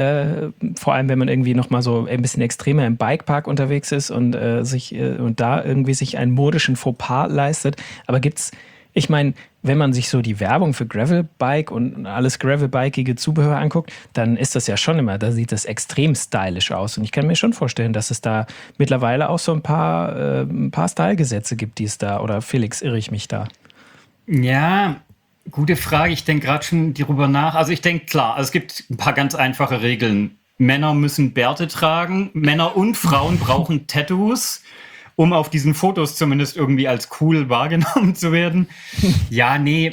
Vor allem, wenn man irgendwie nochmal so ein bisschen extremer im Bikepark unterwegs ist und da irgendwie sich einen modischen Fauxpas leistet. Aber gibt's, ich meine, wenn man sich so die Werbung für Gravelbike und alles Gravelbikeige Zubehör anguckt, dann ist das ja schon immer, da sieht das extrem stylisch aus. Und ich kann mir schon vorstellen, dass es da mittlerweile auch so ein paar Stylegesetze gibt, die es da, oder Felix, irre ich mich da? Ja, gute Frage. Ich denke gerade schon darüber nach. Also ich denke, klar, also es gibt ein paar ganz einfache Regeln. Männer müssen Bärte tragen. Männer und Frauen brauchen Tattoos, um auf diesen Fotos zumindest irgendwie als cool wahrgenommen zu werden. Ja, nee.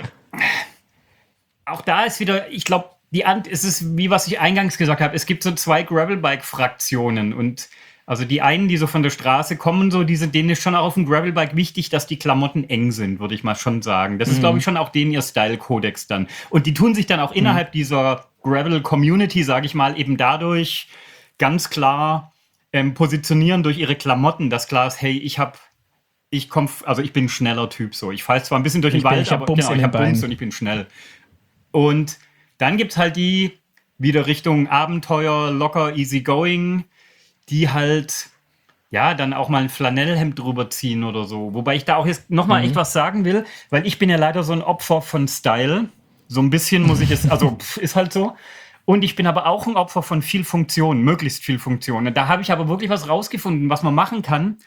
Auch da ist wieder, ich glaube, es ist wie was ich eingangs gesagt habe, es gibt so 2 Gravelbike-Fraktionen und also die einen, die so von der Straße kommen, so denen ist schon auch auf dem Gravelbike wichtig, dass die Klamotten eng sind, würde ich mal schon sagen. Das ist, glaube ich, schon auch denen ihr Style-Kodex dann. Und die tun sich dann auch innerhalb dieser Gravel-Community, sage ich mal, eben dadurch ganz klar positionieren durch ihre Klamotten, dass klar ist, hey, ich bin ein schneller Typ so. Ich falle zwar ein bisschen durch den Wald, aber genau, ich habe Bums und ich bin schnell. Und dann gibt es halt die wieder Richtung Abenteuer, locker, easy going, die halt ja dann auch mal ein Flanellhemd drüber ziehen oder so. Wobei ich da auch jetzt nochmal echt was sagen will, weil ich bin ja leider so ein Opfer von Style. So ein bisschen muss ich es, also ist halt so. Und ich bin aber auch ein Opfer von viel Funktion, möglichst viel Funktion. Da habe ich aber wirklich was rausgefunden, was man machen kann.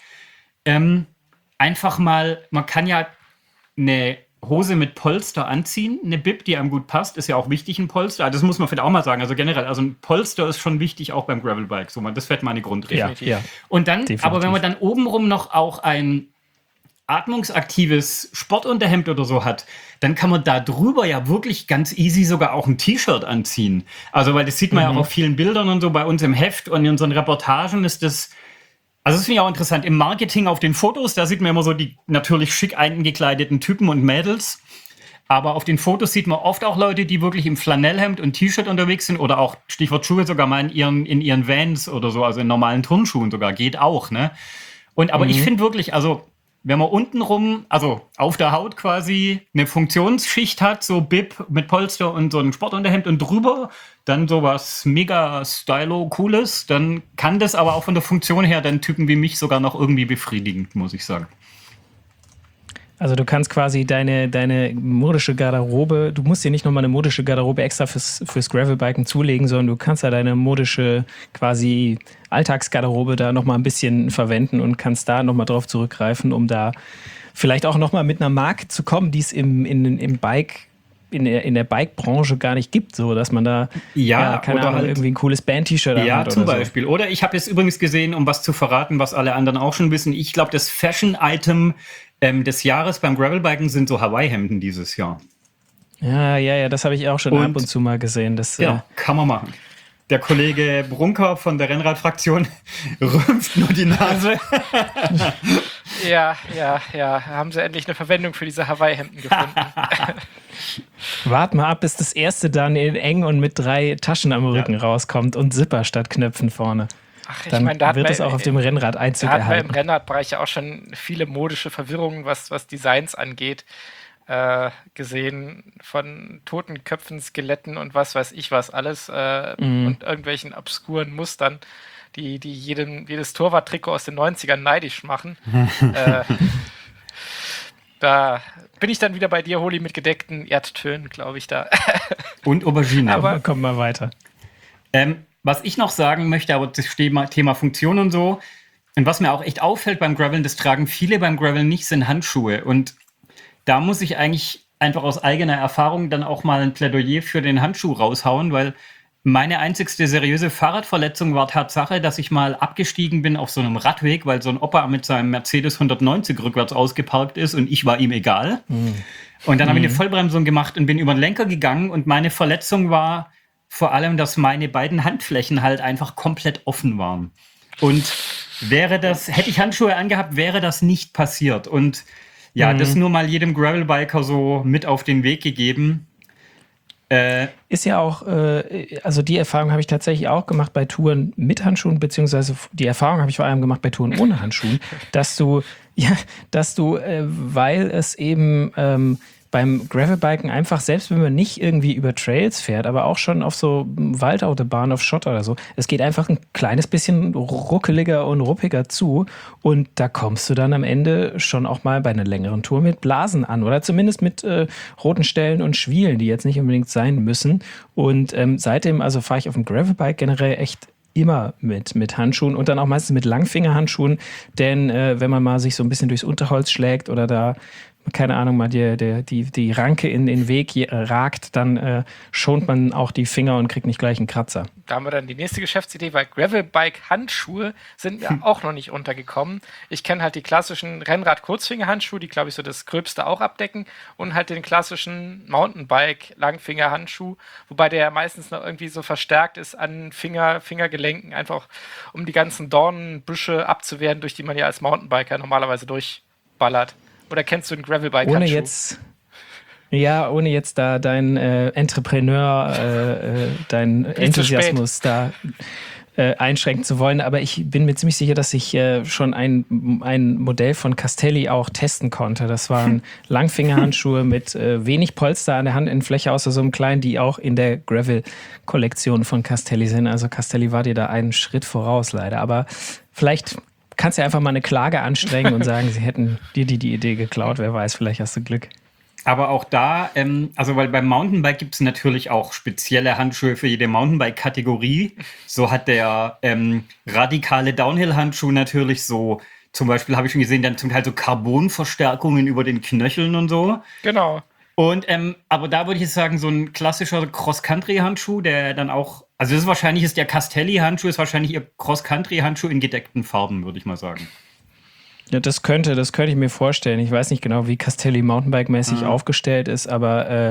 Einfach mal, man kann ja eine Hose mit Polster anziehen, eine Bib, die einem gut passt, ist ja auch wichtig, ein Polster. Das muss man vielleicht auch mal sagen. Also generell, also ein Polster ist schon wichtig, auch beim Gravelbike. So, das wäre meine Grundregel. Ja. Und dann, Definitiv. aber wenn man dann obenrum noch auch ein atmungsaktives Sportunterhemd oder so hat, dann kann man da drüber ja wirklich ganz easy sogar auch ein T-Shirt anziehen. Also, weil das sieht man ja auch auf vielen Bildern und so bei uns im Heft und in unseren Reportagen ist das. Also das finde ich auch interessant. Im Marketing auf den Fotos, da sieht man immer so die natürlich schick eingekleideten Typen und Mädels. Aber auf den Fotos sieht man oft auch Leute, die wirklich im Flanellhemd und T-Shirt unterwegs sind oder auch, Stichwort Schuhe, sogar mal in ihren Vans oder so, also in normalen Turnschuhen sogar, geht auch, ne? Aber ich finde wirklich, also wenn man untenrum, also auf der Haut quasi eine Funktionsschicht hat, so Bib mit Polster und so ein Sportunterhemd und drüber dann sowas mega stylo Cooles, dann kann das aber auch von der Funktion her dann Typen wie mich sogar noch irgendwie befriedigen, muss ich sagen. Also du kannst quasi deine modische Garderobe, du musst dir nicht nochmal eine modische Garderobe extra fürs Gravelbiken zulegen, sondern du kannst ja deine modische quasi Alltagsgarderobe da nochmal ein bisschen verwenden und kannst da nochmal drauf zurückgreifen, um da vielleicht auch nochmal mit einer Marke zu kommen, die es im Bike, in der Bike-Branche gar nicht gibt, so dass man da keine Ahnung, halt irgendwie ein cooles Band-T-Shirt hat. Ja, zum Beispiel. So. Oder ich habe jetzt übrigens gesehen, um was zu verraten, was alle anderen auch schon wissen, ich glaube, das Fashion-Item des Jahres beim Gravelbiken sind so Hawaii-Hemden dieses Jahr. Ja, das habe ich auch schon ab und zu mal gesehen. Das, kann man machen. Der Kollege Brunker von der Rennradfraktion rümpft nur die Nase. Ja, haben sie endlich eine Verwendung für diese Hawaii-Hemden gefunden. Wart mal ab, bis das erste dann in eng und mit 3 Taschen am Rücken rauskommt und Zipper statt Knöpfen vorne. Ach, ich Dann meine, da wird es auch auf dem Rennrad Einzug da hatten wir im erhalten. Rennradbereich ja auch schon viele modische Verwirrungen, was Designs angeht, gesehen, von toten Köpfen, Skeletten und was weiß ich was alles und irgendwelchen obskuren Mustern, die jedes Torwarttrikot aus den 90ern neidisch machen. Da bin ich dann wieder bei dir, Holi, mit gedeckten Erdtönen, glaube ich, da. Und Aubergine. Aber- Kommen wir weiter. Was ich noch sagen möchte, aber das Thema Funktion und so, und was mir auch echt auffällt beim Graveln, das tragen viele beim Graveln nicht, sind Handschuhe. Und da muss ich eigentlich einfach aus eigener Erfahrung dann auch mal ein Plädoyer für den Handschuh raushauen, weil meine einzigste seriöse Fahrradverletzung war Tatsache, dass ich mal abgestiegen bin auf so einem Radweg, weil so ein Opa mit seinem Mercedes 190 rückwärts ausgeparkt ist und ich war ihm egal. Und dann habe ich eine Vollbremsung gemacht und bin über den Lenker gegangen und meine Verletzung war vor allem, dass meine beiden Handflächen halt einfach komplett offen waren. Und hätte ich Handschuhe angehabt, wäre das nicht passiert. Und ja, das nur mal jedem Gravelbiker so mit auf den Weg gegeben. Ist ja auch, also die Erfahrung habe ich tatsächlich auch gemacht bei Touren mit Handschuhen, beziehungsweise die Erfahrung habe ich vor allem gemacht bei Touren ohne Handschuhen, dass du, weil es eben beim Gravelbiken einfach, selbst wenn man nicht irgendwie über Trails fährt, aber auch schon auf so Waldautobahnen, auf Schotter oder so, es geht einfach ein kleines bisschen ruckeliger und ruppiger zu und da kommst du dann am Ende schon auch mal bei einer längeren Tour mit Blasen an oder zumindest mit roten Stellen und Schwielen, die jetzt nicht unbedingt sein müssen. Und seitdem, also fahre ich auf dem Gravelbike generell echt immer mit Handschuhen und dann auch meistens mit Langfingerhandschuhen, denn wenn man mal sich so ein bisschen durchs Unterholz schlägt oder da, keine Ahnung, mal die Ranke in den Weg ragt, dann schont man auch die Finger und kriegt nicht gleich einen Kratzer. Da haben wir dann die nächste Geschäftsidee, weil Gravelbike-Handschuhe sind mir auch noch nicht untergekommen. Ich kenne halt die klassischen Rennrad-Kurzfingerhandschuhe, die, glaube ich, so das Gröbste auch abdecken und halt den klassischen Mountainbike-Langfingerhandschuh, wobei der meistens noch irgendwie so verstärkt ist an Fingergelenken, einfach um die ganzen Dornenbüsche abzuwehren, durch die man ja als Mountainbiker normalerweise durchballert. Oder kennst du den Gravelbike-Handschuh? Ohne jetzt da dein Entrepreneur, dein Enthusiasmus da einschränken zu wollen, aber ich bin mir ziemlich sicher, dass ich schon ein Modell von Castelli auch testen konnte. Das waren Langfingerhandschuhe mit wenig Polster an der Handinnenfläche, außer so einem kleinen, die auch in der Gravel-Kollektion von Castelli sind. Also Castelli war dir da einen Schritt voraus leider, aber vielleicht kannst du einfach mal eine Klage anstrengen und sagen, sie hätten dir die Idee geklaut. Wer weiß, vielleicht hast du Glück. Aber auch da, also weil beim Mountainbike gibt es natürlich auch spezielle Handschuhe für jede Mountainbike-Kategorie. So hat der radikale Downhill-Handschuh natürlich so, zum Beispiel habe ich schon gesehen, dann zum Teil so Carbonverstärkungen über den Knöcheln und so. Genau. Und aber da würde ich jetzt sagen, so ein klassischer Cross-Country-Handschuh, der dann auch, also das ist wahrscheinlich, der Castelli-Handschuh ist wahrscheinlich ihr Cross-Country-Handschuh in gedeckten Farben, würde ich mal sagen. Ja, das könnte ich mir vorstellen. Ich weiß nicht genau, wie Castelli Mountainbike-mäßig aufgestellt ist, aber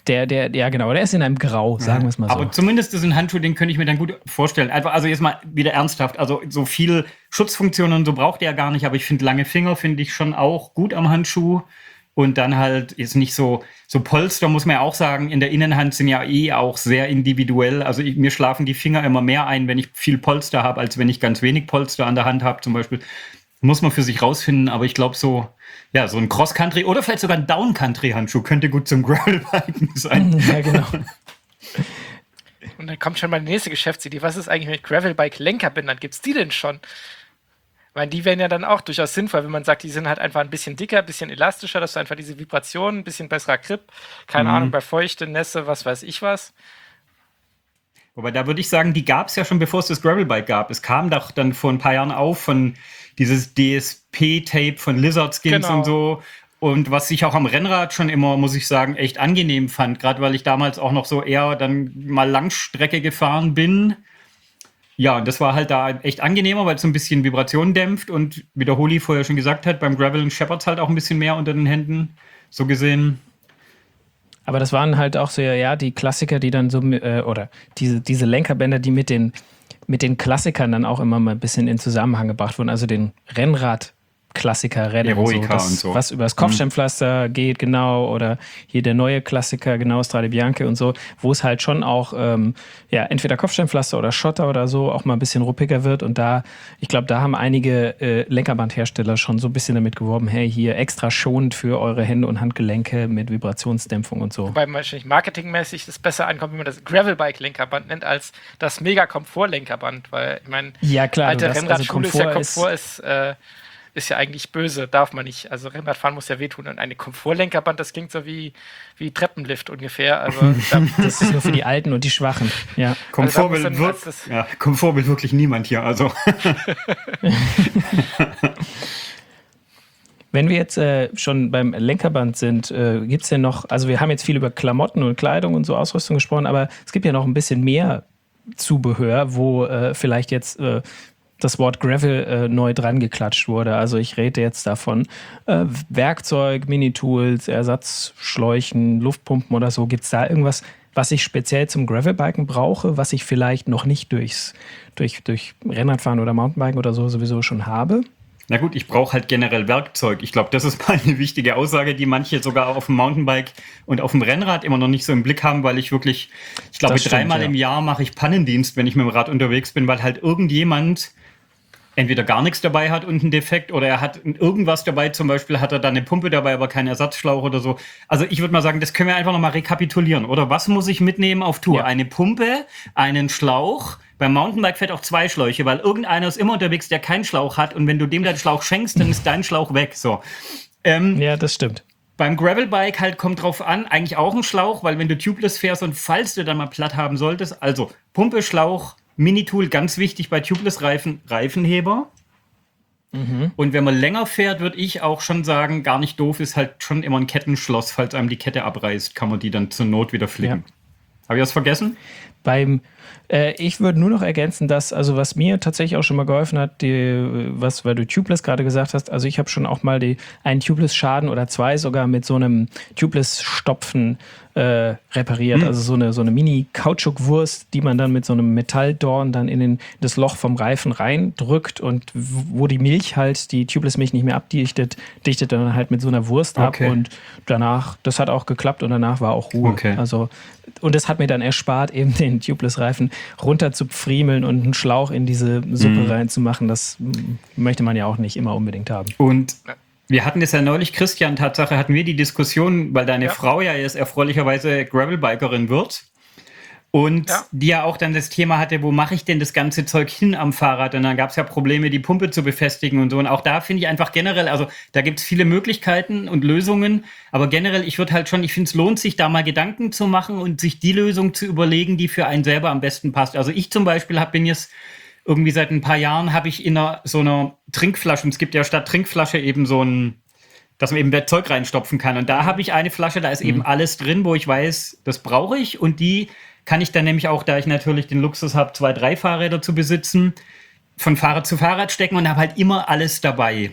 der ist in einem Grau, sagen wir es mal so. Aber zumindest ist ein Handschuh, den könnte ich mir dann gut vorstellen. Einfach, also jetzt mal wieder ernsthaft, also so viel Schutzfunktionen und so braucht er gar nicht, aber ich finde lange Finger finde ich schon auch gut am Handschuh. Und dann halt ist nicht so Polster, muss man ja auch sagen, in der Innenhand sind ja auch sehr individuell. Also mir schlafen die Finger immer mehr ein, wenn ich viel Polster habe, als wenn ich ganz wenig Polster an der Hand habe zum Beispiel. Muss man für sich rausfinden, aber ich glaube so ein Cross-Country oder vielleicht sogar ein Down-Country-Handschuh könnte gut zum Gravelbiken sein. Ja, genau. Und dann kommt schon mal die nächste Geschäftsidee. Was ist eigentlich mit Gravelbike-Lenkerbändern? Gibt's die denn schon? Weil die wären ja dann auch durchaus sinnvoll, wenn man sagt, die sind halt einfach ein bisschen dicker, ein bisschen elastischer, dass du einfach diese Vibration, ein bisschen besserer Grip, keine Ahnung, bei Feuchte, Nässe, was weiß ich was. Wobei, da würde ich sagen, die gab es ja schon, bevor es das Gravelbike gab. Es kam doch dann vor ein paar Jahren auf von dieses DSP-Tape von Lizard Skins und so. Und was ich auch am Rennrad schon immer, muss ich sagen, echt angenehm fand. Gerade weil ich damals auch noch so eher dann mal Langstrecke gefahren bin. Ja, und das war halt da echt angenehmer, weil es so ein bisschen Vibration dämpft. Und wie der Holi vorher schon gesagt hat, beim Graveln scheppert's halt auch ein bisschen mehr unter den Händen. So gesehen. Aber das waren halt auch so, ja, die Klassiker, die dann so, oder diese Lenkerbänder, die mit den Klassikern dann auch immer mal ein bisschen in Zusammenhang gebracht wurden. Also den Rennrad Klassiker-Rennen. Eroica und so. Was übers Kopfsteinpflaster geht, genau. Oder hier der neue Klassiker, genau, Strade Bianche und so, wo es halt schon auch, entweder Kopfsteinpflaster oder Schotter oder so auch mal ein bisschen ruppiger wird. Und ich glaube, da haben einige Lenkerbandhersteller schon so ein bisschen damit geworben, hey, hier extra schonend für eure Hände und Handgelenke mit Vibrationsdämpfung und so. Wobei wahrscheinlich marketingmäßig das besser ankommt, wenn man das Gravelbike-Lenkerband nennt, als das Mega-Komfort-Lenkerband. Weil, ich meine, ja, klar, alte Rennradschule ist ja Komfort ist ja eigentlich böse, darf man nicht. Also Rennradfahren muss ja wehtun. Und eine Komfortlenkerband, das klingt so wie Treppenlift ungefähr. Also das ist nur für die Alten und die Schwachen. Ja. Komfort will wirklich niemand hier. Also. Wenn wir jetzt schon beim Lenkerband sind, gibt es denn noch, also wir haben jetzt viel über Klamotten und Kleidung und so Ausrüstung gesprochen, aber es gibt ja noch ein bisschen mehr Zubehör, wo vielleicht jetzt das Wort Gravel neu dran geklatscht wurde. Also ich rede jetzt davon Werkzeug, Minitools, Ersatzschläuchen, Luftpumpen oder so. Gibt es da irgendwas, was ich speziell zum Gravelbiken brauche, was ich vielleicht noch nicht durch Rennradfahren oder Mountainbiken oder so sowieso schon habe? Na gut, ich brauche halt generell Werkzeug. Ich glaube, das ist mal eine wichtige Aussage, die manche sogar auf dem Mountainbike und auf dem Rennrad immer noch nicht so im Blick haben, weil ich glaube, 3-mal im Jahr mache ich Pannendienst, wenn ich mit dem Rad unterwegs bin, weil halt irgendjemand entweder gar nichts dabei hat und einen Defekt oder er hat irgendwas dabei, zum Beispiel hat er dann eine Pumpe dabei, aber keinen Ersatzschlauch oder so. Also ich würde mal sagen, das können wir einfach nochmal rekapitulieren, oder? Was muss ich mitnehmen auf Tour? Ja. Eine Pumpe, einen Schlauch. Beim Mountainbike fährt auch 2 Schläuche, weil irgendeiner ist immer unterwegs, der keinen Schlauch hat und wenn du dem deinen Schlauch schenkst, dann ist dein Schlauch weg. So. Ja, das stimmt. Beim Gravelbike halt kommt drauf an, eigentlich auch ein Schlauch, weil wenn du tubeless fährst und falls du dann mal platt haben solltest, also Pumpe, Schlauch, Minitool, ganz wichtig bei Tubeless-Reifen, Reifenheber. Und wenn man länger fährt, würde ich auch schon sagen, gar nicht doof, ist halt schon immer ein Kettenschloss. Falls einem die Kette abreißt, kann man die dann zur Not wieder flicken. Ja. Habe ich was vergessen? Ich würde nur noch ergänzen, dass, also was mir tatsächlich auch schon mal geholfen hat, weil du Tubeless gerade gesagt hast, also ich habe schon auch mal einen Tubeless-Schaden oder 2 sogar mit so einem Tubeless-Stopfen repariert. Also so eine Mini-Kautschukwurst, die man dann mit so einem Metalldorn dann in das Loch vom Reifen reindrückt und wo die Milch halt, die Tubeless-Milch nicht mehr abdichtet, dichtet dann halt mit so einer Wurst ab und danach, das hat auch geklappt und danach war auch Ruhe. Okay. Also, und das hat mir dann erspart, eben den Tubeless-Reifen runter zu pfriemeln und einen Schlauch in diese Suppe reinzumachen. Das möchte man ja auch nicht immer unbedingt haben. Und wir hatten es ja neulich, Christian, Tatsache hatten wir die Diskussion, weil deine Frau ja jetzt erfreulicherweise Gravelbikerin wird und die ja auch dann das Thema hatte, wo mache ich denn das ganze Zeug hin am Fahrrad? Und dann gab es ja Probleme, die Pumpe zu befestigen und so. Und auch da finde ich einfach generell, also da gibt es viele Möglichkeiten und Lösungen, aber generell, ich finde, es lohnt sich, da mal Gedanken zu machen und sich die Lösung zu überlegen, die für einen selber am besten passt. Also ich zum Beispiel bin jetzt irgendwie seit ein paar Jahren habe ich in so einer Trinkflasche, und es gibt ja statt Trinkflasche eben so dass man eben Zeug reinstopfen kann. Und da habe ich eine Flasche, da ist eben alles drin, wo ich weiß, das brauche ich. Und die kann ich dann nämlich auch, da ich natürlich den Luxus habe, 2, 3 Fahrräder zu besitzen, von Fahrrad zu Fahrrad stecken und habe halt immer alles dabei.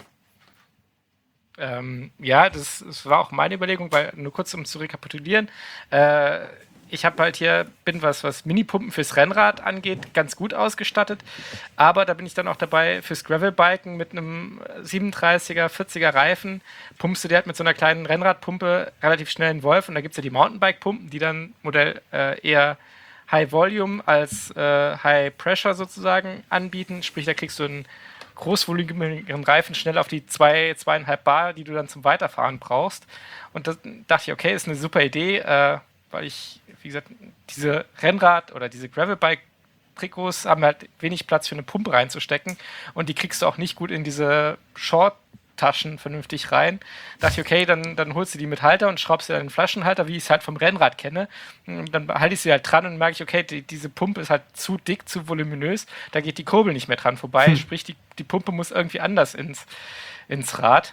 Das war auch meine Überlegung, weil nur kurz um zu rekapitulieren, ich habe halt bin was Minipumpen fürs Rennrad angeht, ganz gut ausgestattet, aber da bin ich dann auch dabei fürs Gravelbiken mit einem 37er, 40er Reifen, pumpst du dir halt mit so einer kleinen Rennradpumpe relativ schnell einen Wolf und da gibt es ja die Mountainbike-Pumpen, die dann Modell eher High Volume als High Pressure sozusagen anbieten, sprich da kriegst du einen großvolumigeren Reifen schnell auf die 2,5 Bar, die du dann zum Weiterfahren brauchst und da dachte ich, okay, ist eine super Idee, weil ich, wie gesagt, diese Rennrad- oder diese Gravelbike-Trikots haben halt wenig Platz für eine Pumpe reinzustecken und die kriegst du auch nicht gut in diese Short-Taschen vernünftig rein. Da dachte ich, okay, dann holst du die mit Halter und schraubst dir einen Flaschenhalter, wie ich es halt vom Rennrad kenne. Und dann halte ich sie halt dran und merke ich, okay, diese Pumpe ist halt zu dick, zu voluminös, da geht die Kurbel nicht mehr dran vorbei. Sprich, die Pumpe muss irgendwie anders ins Rad.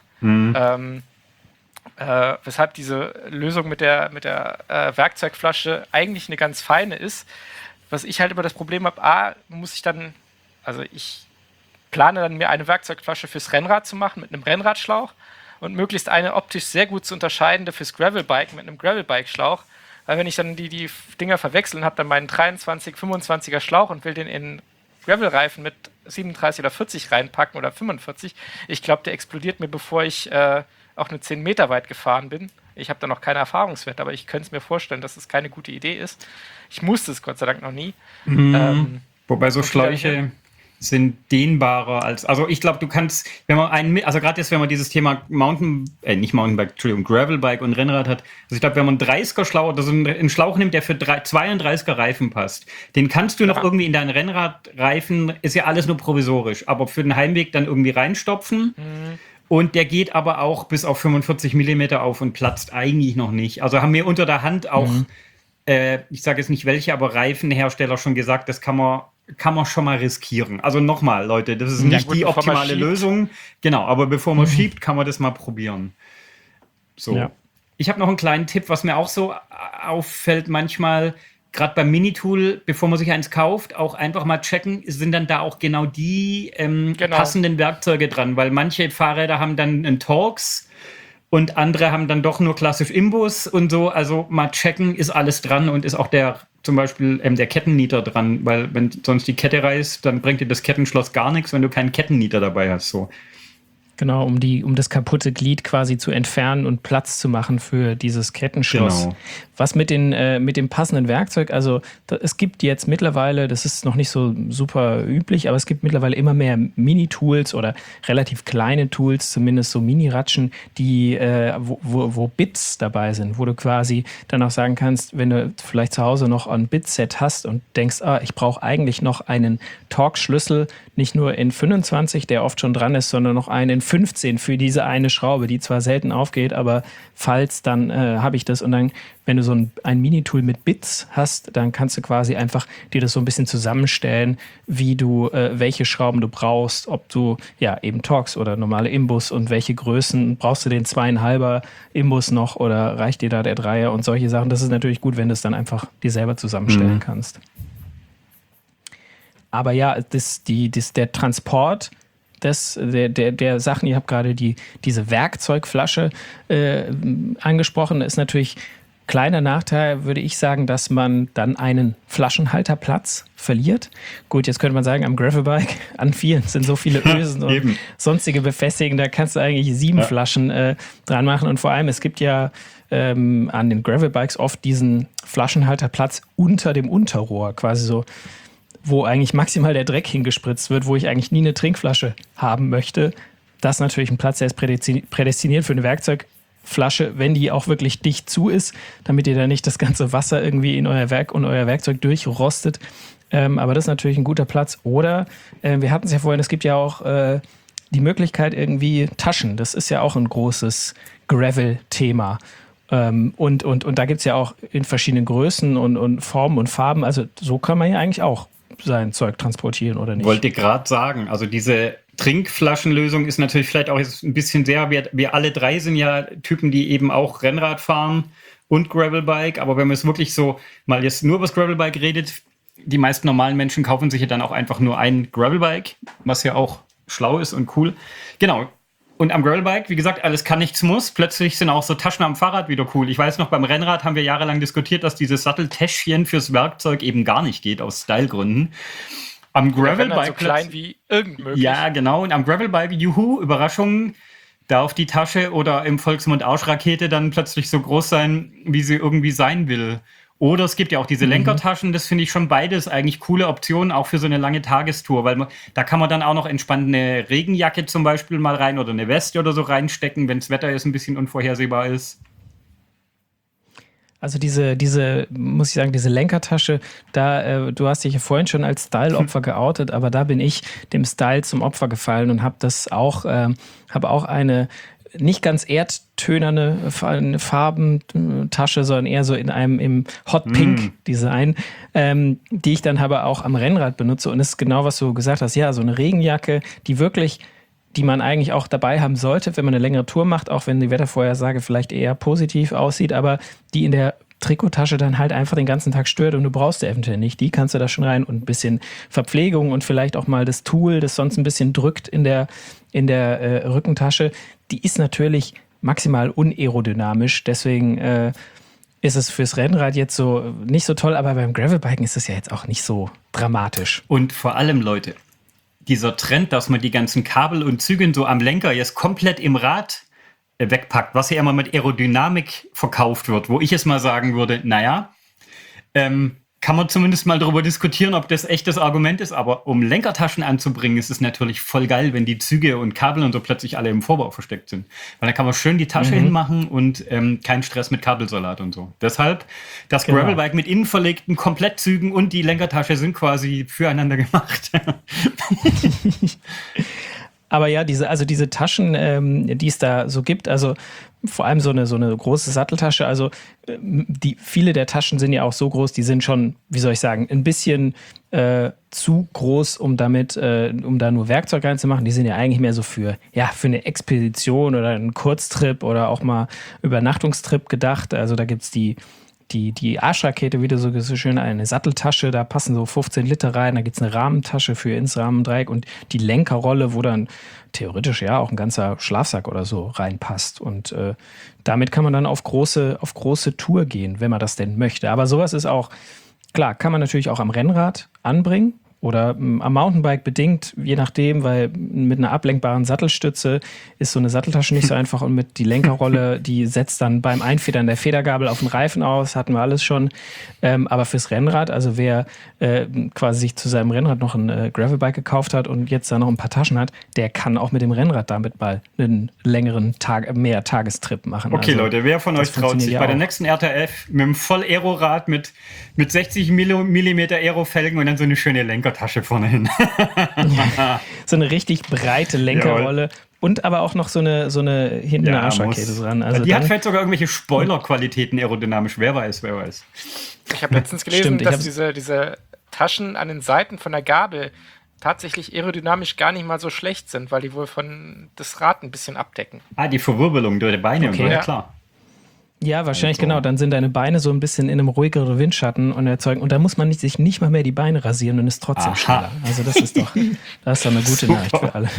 Weshalb diese Lösung mit der Werkzeugflasche eigentlich eine ganz feine ist. Was ich halt immer das Problem habe, ich plane dann mir eine Werkzeugflasche fürs Rennrad zu machen mit einem Rennradschlauch und möglichst eine optisch sehr gut zu unterscheidende fürs Gravelbike mit einem Gravelbike-Schlauch. Weil wenn ich dann die Dinger verwechseln, habe dann meinen 23, 25er Schlauch und will den in Gravel-Reifen mit 37 oder 40 reinpacken oder 45. Ich glaube, der explodiert mir, bevor ich auch nur 10 Meter weit gefahren bin. Ich habe da noch keine Erfahrungswerte, aber ich könnte es mir vorstellen, dass es keine gute Idee ist. Ich musste es Gott sei Dank noch nie. Wobei so Schläuche sind dehnbarer als, also ich glaube, du kannst, wenn man also gerade jetzt, wenn man dieses Thema Gravelbike und Rennrad hat, also ich glaube, wenn man einen 30er Schlauch oder so einen Schlauch nimmt, der für 32er Reifen passt, den kannst du noch irgendwie in deinen Rennradreifen, ist ja alles nur provisorisch, aber für den Heimweg dann irgendwie reinstopfen. Und der geht aber auch bis auf 45 Millimeter auf und platzt eigentlich noch nicht. Also haben wir unter der Hand auch, ich sage jetzt nicht welche, aber Reifenhersteller schon gesagt, das kann man schon mal riskieren. Also nochmal, Leute, das ist nicht die optimale Lösung. Genau, aber bevor man schiebt, kann man das mal probieren. So. Ja. Ich habe noch einen kleinen Tipp, was mir auch so auffällt manchmal, gerade beim Minitool, bevor man sich eins kauft, auch einfach mal checken, sind dann da auch genau die passenden Werkzeuge dran, weil manche Fahrräder haben dann einen Torx und andere haben dann doch nur klassisch Imbus und so. Also mal checken, ist alles dran und ist auch zum Beispiel der Kettennieter dran, weil wenn sonst die Kette reißt, dann bringt dir das Kettenschloss gar nichts, wenn du keinen Kettennieter dabei hast. So. Genau, um das kaputte Glied quasi zu entfernen und Platz zu machen für dieses Kettenschloss. Genau. Was mit dem passenden Werkzeug, also es gibt jetzt mittlerweile, das ist noch nicht so super üblich, aber es gibt mittlerweile immer mehr Mini-Tools oder relativ kleine Tools, zumindest so Mini-Ratschen, die wo Bits dabei sind, wo du quasi dann auch sagen kannst, wenn du vielleicht zu Hause noch ein Bit-Set hast und denkst, ich brauche eigentlich noch einen Torx-Schlüssel, nicht nur in 25, der oft schon dran ist, sondern noch einen in 15 für diese eine Schraube, die zwar selten aufgeht, aber falls, dann habe ich das. Und dann, wenn du so ein Minitool mit Bits hast, dann kannst du quasi einfach dir das so ein bisschen zusammenstellen, wie du, welche Schrauben du brauchst, ob du eben Torx oder normale Imbus und welche Größen, brauchst du den 2,5er Imbus noch oder reicht dir da der 3er und solche Sachen. Das ist natürlich gut, wenn du es dann einfach dir selber zusammenstellen kannst. Aber ja, der Transport der Sachen, ihr habt gerade diese Werkzeugflasche angesprochen, ist natürlich kleiner Nachteil, würde ich sagen, dass man dann einen Flaschenhalterplatz verliert. Gut, jetzt könnte man sagen, am Gravelbike, an vielen sind so viele Ösen und sonstige Befestigungen, da kannst du eigentlich 7 Flaschen dran machen. Und vor allem, es gibt ja an den Gravelbikes oft diesen Flaschenhalterplatz unter dem Unterrohr, quasi so, wo eigentlich maximal der Dreck hingespritzt wird, wo ich eigentlich nie eine Trinkflasche haben möchte. Das ist natürlich ein Platz, der ist prädestiniert für eine Werkzeugflasche, wenn die auch wirklich dicht zu ist, damit ihr da nicht das ganze Wasser irgendwie in euer Werk und euer Werkzeug durchrostet. Aber das ist natürlich ein guter Platz. Oder, wir hatten es ja vorhin, es gibt ja auch die Möglichkeit irgendwie Taschen. Das ist ja auch ein großes Gravel-Thema. Und da gibt es ja auch in verschiedenen Größen und Formen und Farben. Also so kann man ja eigentlich auch sein Zeug transportieren, oder nicht? Wollte gerade sagen, also diese Trinkflaschenlösung ist natürlich vielleicht auch jetzt ein bisschen sehr, wir alle drei sind ja Typen, die eben auch Rennrad fahren und Gravelbike, aber wenn man es wirklich so mal jetzt nur über das Gravelbike redet, die meisten normalen Menschen kaufen sich ja dann auch einfach nur ein Gravelbike, was ja auch schlau ist und cool. Genau. Und am Gravelbike, wie gesagt, alles kann, nichts muss. Plötzlich sind auch so Taschen am Fahrrad wieder cool. Ich weiß noch, beim Rennrad haben wir jahrelang diskutiert, dass dieses Satteltäschchen fürs Werkzeug eben gar nicht geht, aus Stylegründen. Am Gravelbike so klein wie irgend möglich. Ja, genau. Und am Gravelbike, juhu, Überraschung, darf die Tasche oder im Volksmund Arschrakete dann plötzlich so groß sein, wie sie irgendwie sein will. Oder es gibt ja auch diese Lenkertaschen, das finde ich schon beides eigentlich coole Optionen, auch für so eine lange Tagestour, weil da kann man dann auch noch entspannt eine Regenjacke zum Beispiel mal rein oder eine Weste oder so reinstecken, wenn das Wetter jetzt ein bisschen unvorhersehbar ist. Also muss ich sagen, diese Lenkertasche, du hast dich ja vorhin schon als Style-Opfer geoutet, aber da bin ich dem Style zum Opfer gefallen und habe auch eine nicht ganz erdtönerne Farbentasche, sondern eher so im Hot Pink Design, die ich dann aber auch am Rennrad benutze. Und das ist genau, was du gesagt hast. Ja, so eine Regenjacke, die man eigentlich auch dabei haben sollte, wenn man eine längere Tour macht, auch wenn die Wettervorhersage vielleicht eher positiv aussieht, aber die in der Trikottasche dann halt einfach den ganzen Tag stört und du brauchst sie eventuell nicht. Die kannst du da schon rein und ein bisschen Verpflegung und vielleicht auch mal das Tool, das sonst ein bisschen drückt in der Rückentasche. Die ist natürlich maximal unaerodynamisch, deswegen ist es fürs Rennrad jetzt so nicht so toll, aber beim Gravelbiken ist es ja jetzt auch nicht so dramatisch. Und vor allem, Leute, dieser Trend, dass man die ganzen Kabel und Züge so am Lenker jetzt komplett im Rad wegpackt, was ja immer mit Aerodynamik verkauft wird, wo ich es mal sagen würde, naja, kann man zumindest mal darüber diskutieren, ob das echt das Argument ist, aber um Lenkertaschen anzubringen, ist es natürlich voll geil, wenn die Züge und Kabel und so plötzlich alle im Vorbau versteckt sind. Weil dann kann man schön die Tasche hinmachen und keinen Stress mit Kabelsalat und so. Deshalb, das Gravelbike mit innen verlegten Komplettzügen und die Lenkertasche sind quasi füreinander gemacht. Aber ja, diese Taschen, die es da so gibt, also vor allem so eine große Satteltasche, also viele der Taschen sind ja auch so groß, die sind schon, wie soll ich sagen, ein bisschen zu groß, um da nur Werkzeug reinzumachen. Die sind ja eigentlich mehr so für eine Expedition oder einen Kurztrip oder auch mal Übernachtungstrip gedacht. Also da gibt es die Arschrakete, wie du so schön, eine Satteltasche, da passen so 15 Liter rein, da gibt es eine Rahmentasche für ins Rahmendreieck und die Lenkerrolle, wo dann theoretisch ja auch ein ganzer Schlafsack oder so reinpasst. Und damit kann man dann auf große Tour gehen, wenn man das denn möchte. Aber sowas ist auch, klar, kann man natürlich auch am Rennrad anbringen. Oder am Mountainbike bedingt, je nachdem, weil mit einer ablenkbaren Sattelstütze ist so eine Satteltasche nicht so einfach und mit die Lenkerrolle, die setzt dann beim Einfedern der Federgabel auf den Reifen aus, hatten wir alles schon. Aber fürs Rennrad, also wer quasi sich zu seinem Rennrad noch ein Gravelbike gekauft hat und jetzt da noch ein paar Taschen hat, der kann auch mit dem Rennrad damit mal einen längeren Tagestrip machen. Okay, also, Leute, wer von euch traut sich bei der nächsten RTF mit einem Voll-Aero-Rad mit 60 mm Aero-Felgen und dann so eine schöne Lenkertasche vorne hin. So eine richtig breite Lenkerrolle und aber auch noch so eine hinten eine Arschrakete dran. Also die hat vielleicht sogar irgendwelche Spoiler-Qualitäten aerodynamisch. Wer weiß. Ich habe letztens gelesen, dass diese Taschen an den Seiten von der Gabel tatsächlich aerodynamisch gar nicht mal so schlecht sind, weil die wohl von das Rad ein bisschen abdecken. Die Verwirbelung durch die Beine und so, ja klar. Ja, wahrscheinlich genau. Dann sind deine Beine so ein bisschen in einem ruhigeren Windschatten und erzeugen. Und da muss man sich nicht mal mehr die Beine rasieren und ist trotzdem schneller. Also das ist doch eine gute Nachricht für alle.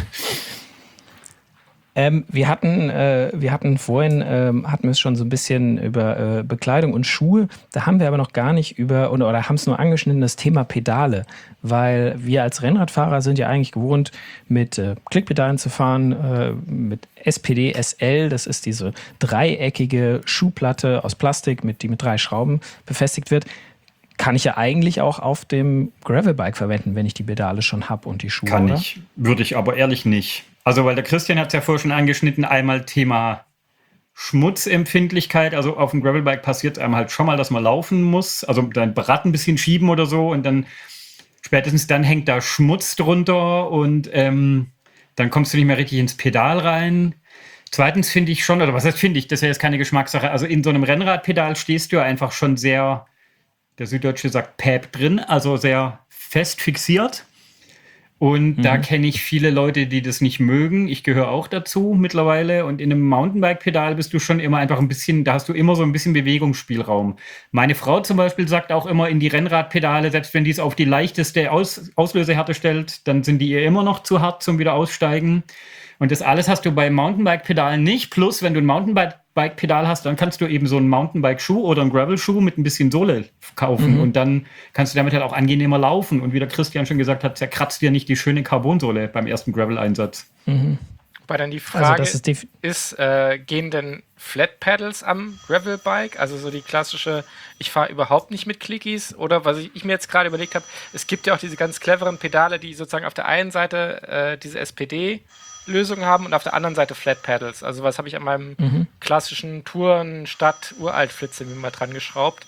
Wir hatten vorhin hatten wir es schon so ein bisschen über Bekleidung und Schuhe. Da haben wir aber noch gar nicht oder haben es nur angeschnitten, das Thema Pedale. Weil wir als Rennradfahrer sind ja eigentlich gewohnt, mit Klickpedalen zu fahren, mit SPD SL. Das ist diese dreieckige Schuhplatte aus Plastik, die mit 3 Schrauben befestigt wird. Kann ich ja eigentlich auch auf dem Gravelbike verwenden, wenn ich die Pedale schon habe und die Schuhe, Kann ich, würde ich aber ehrlich nicht. Also, weil der Christian hat es ja vorher schon angeschnitten, einmal Thema Schmutzempfindlichkeit. Also auf dem Gravelbike passiert es einem halt schon mal, dass man laufen muss. Also dein Rad ein bisschen schieben oder so und dann spätestens dann hängt da Schmutz drunter und dann kommst du nicht mehr richtig ins Pedal rein. Zweitens finde ich schon, oder was heißt finde ich, das ist ja jetzt keine Geschmackssache, also in so einem Rennradpedal stehst du ja einfach schon sehr, der Süddeutsche sagt Päp drin, also sehr fest fixiert. Und da kenne ich viele Leute, die das nicht mögen. Ich gehöre auch dazu mittlerweile. Und in einem Mountainbike-Pedal bist du schon immer einfach ein bisschen, da hast du immer so ein bisschen Bewegungsspielraum. Meine Frau zum Beispiel sagt auch immer in die Rennradpedale, selbst wenn die es auf die leichteste Auslösehärte stellt, dann sind die ihr immer noch zu hart zum wieder aussteigen. Und das alles hast du bei Mountainbike-Pedalen nicht. Plus, wenn du ein Mountainbike-Pedal hast, dann kannst du eben so einen Mountainbike-Schuh oder einen Gravel-Schuh mit ein bisschen Sohle kaufen. Und dann kannst du damit halt auch angenehmer laufen. Und wie der Christian schon gesagt hat, zerkratzt dir nicht die schöne Carbonsohle beim ersten Gravel-Einsatz. Weil dann die Frage ist, gehen denn Flat Pedals am Gravelbike? Also so die klassische, ich fahre überhaupt nicht mit Clickies. Oder was ich mir jetzt gerade überlegt habe, es gibt ja auch diese ganz cleveren Pedale, die sozusagen auf der einen Seite diese SPD-Lösung haben und auf der anderen Seite Flat Pedals. Also was habe ich an meinem klassischen Touren Stadt Uralt-Flitze mir mal dran geschraubt.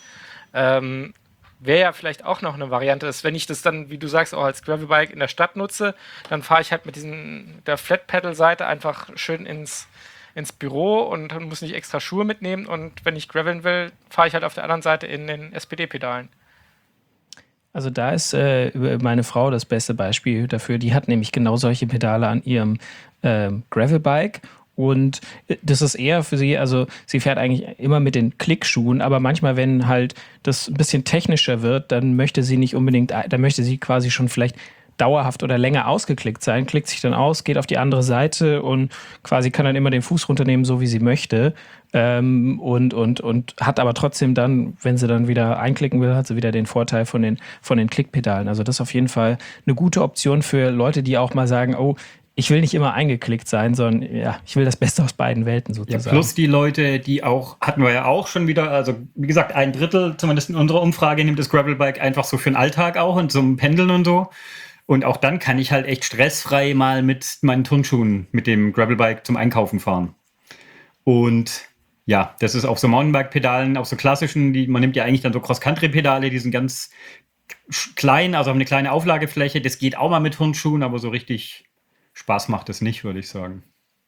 Wäre ja vielleicht auch noch eine Variante, dass wenn ich das dann, wie du sagst, auch als Gravelbike in der Stadt nutze, dann fahre ich halt mit der Flat-Pedal-Seite einfach schön ins Büro und muss nicht extra Schuhe mitnehmen. Und wenn ich graveln will, fahre ich halt auf der anderen Seite in den SPD-Pedalen. Also da ist meine Frau das beste Beispiel dafür. Die hat nämlich genau solche Pedale an ihrem Gravelbike. Und das ist eher für sie, also sie fährt eigentlich immer mit den Klickschuhen, aber manchmal, wenn halt das ein bisschen technischer wird, dann möchte sie nicht unbedingt, dann möchte sie quasi schon vielleicht dauerhaft oder länger ausgeklickt sein, klickt sich dann aus, geht auf die andere Seite und quasi kann dann immer den Fuß runternehmen, so wie sie möchte. Und hat aber trotzdem dann, wenn sie dann wieder einklicken will, hat sie wieder den Vorteil von den Klickpedalen. Also das ist auf jeden Fall eine gute Option für Leute, die auch mal sagen, oh, ich will nicht immer eingeklickt sein, sondern ja, ich will das Beste aus beiden Welten sozusagen. Ja, plus die Leute, die auch, hatten wir ja auch schon wieder, also wie gesagt, 1/3, zumindest in unserer Umfrage, nimmt das Gravelbike einfach so für den Alltag auch und zum Pendeln und so. Und auch dann kann ich halt echt stressfrei mal mit meinen Turnschuhen mit dem Gravelbike zum Einkaufen fahren. Und ja, das ist auf so Mountainbike-Pedalen, auf so klassischen, man nimmt ja eigentlich dann so Cross-Country-Pedale, die sind ganz klein, also haben eine kleine Auflagefläche. Das geht auch mal mit Turnschuhen, aber so richtig Spaß macht es nicht, würde ich sagen.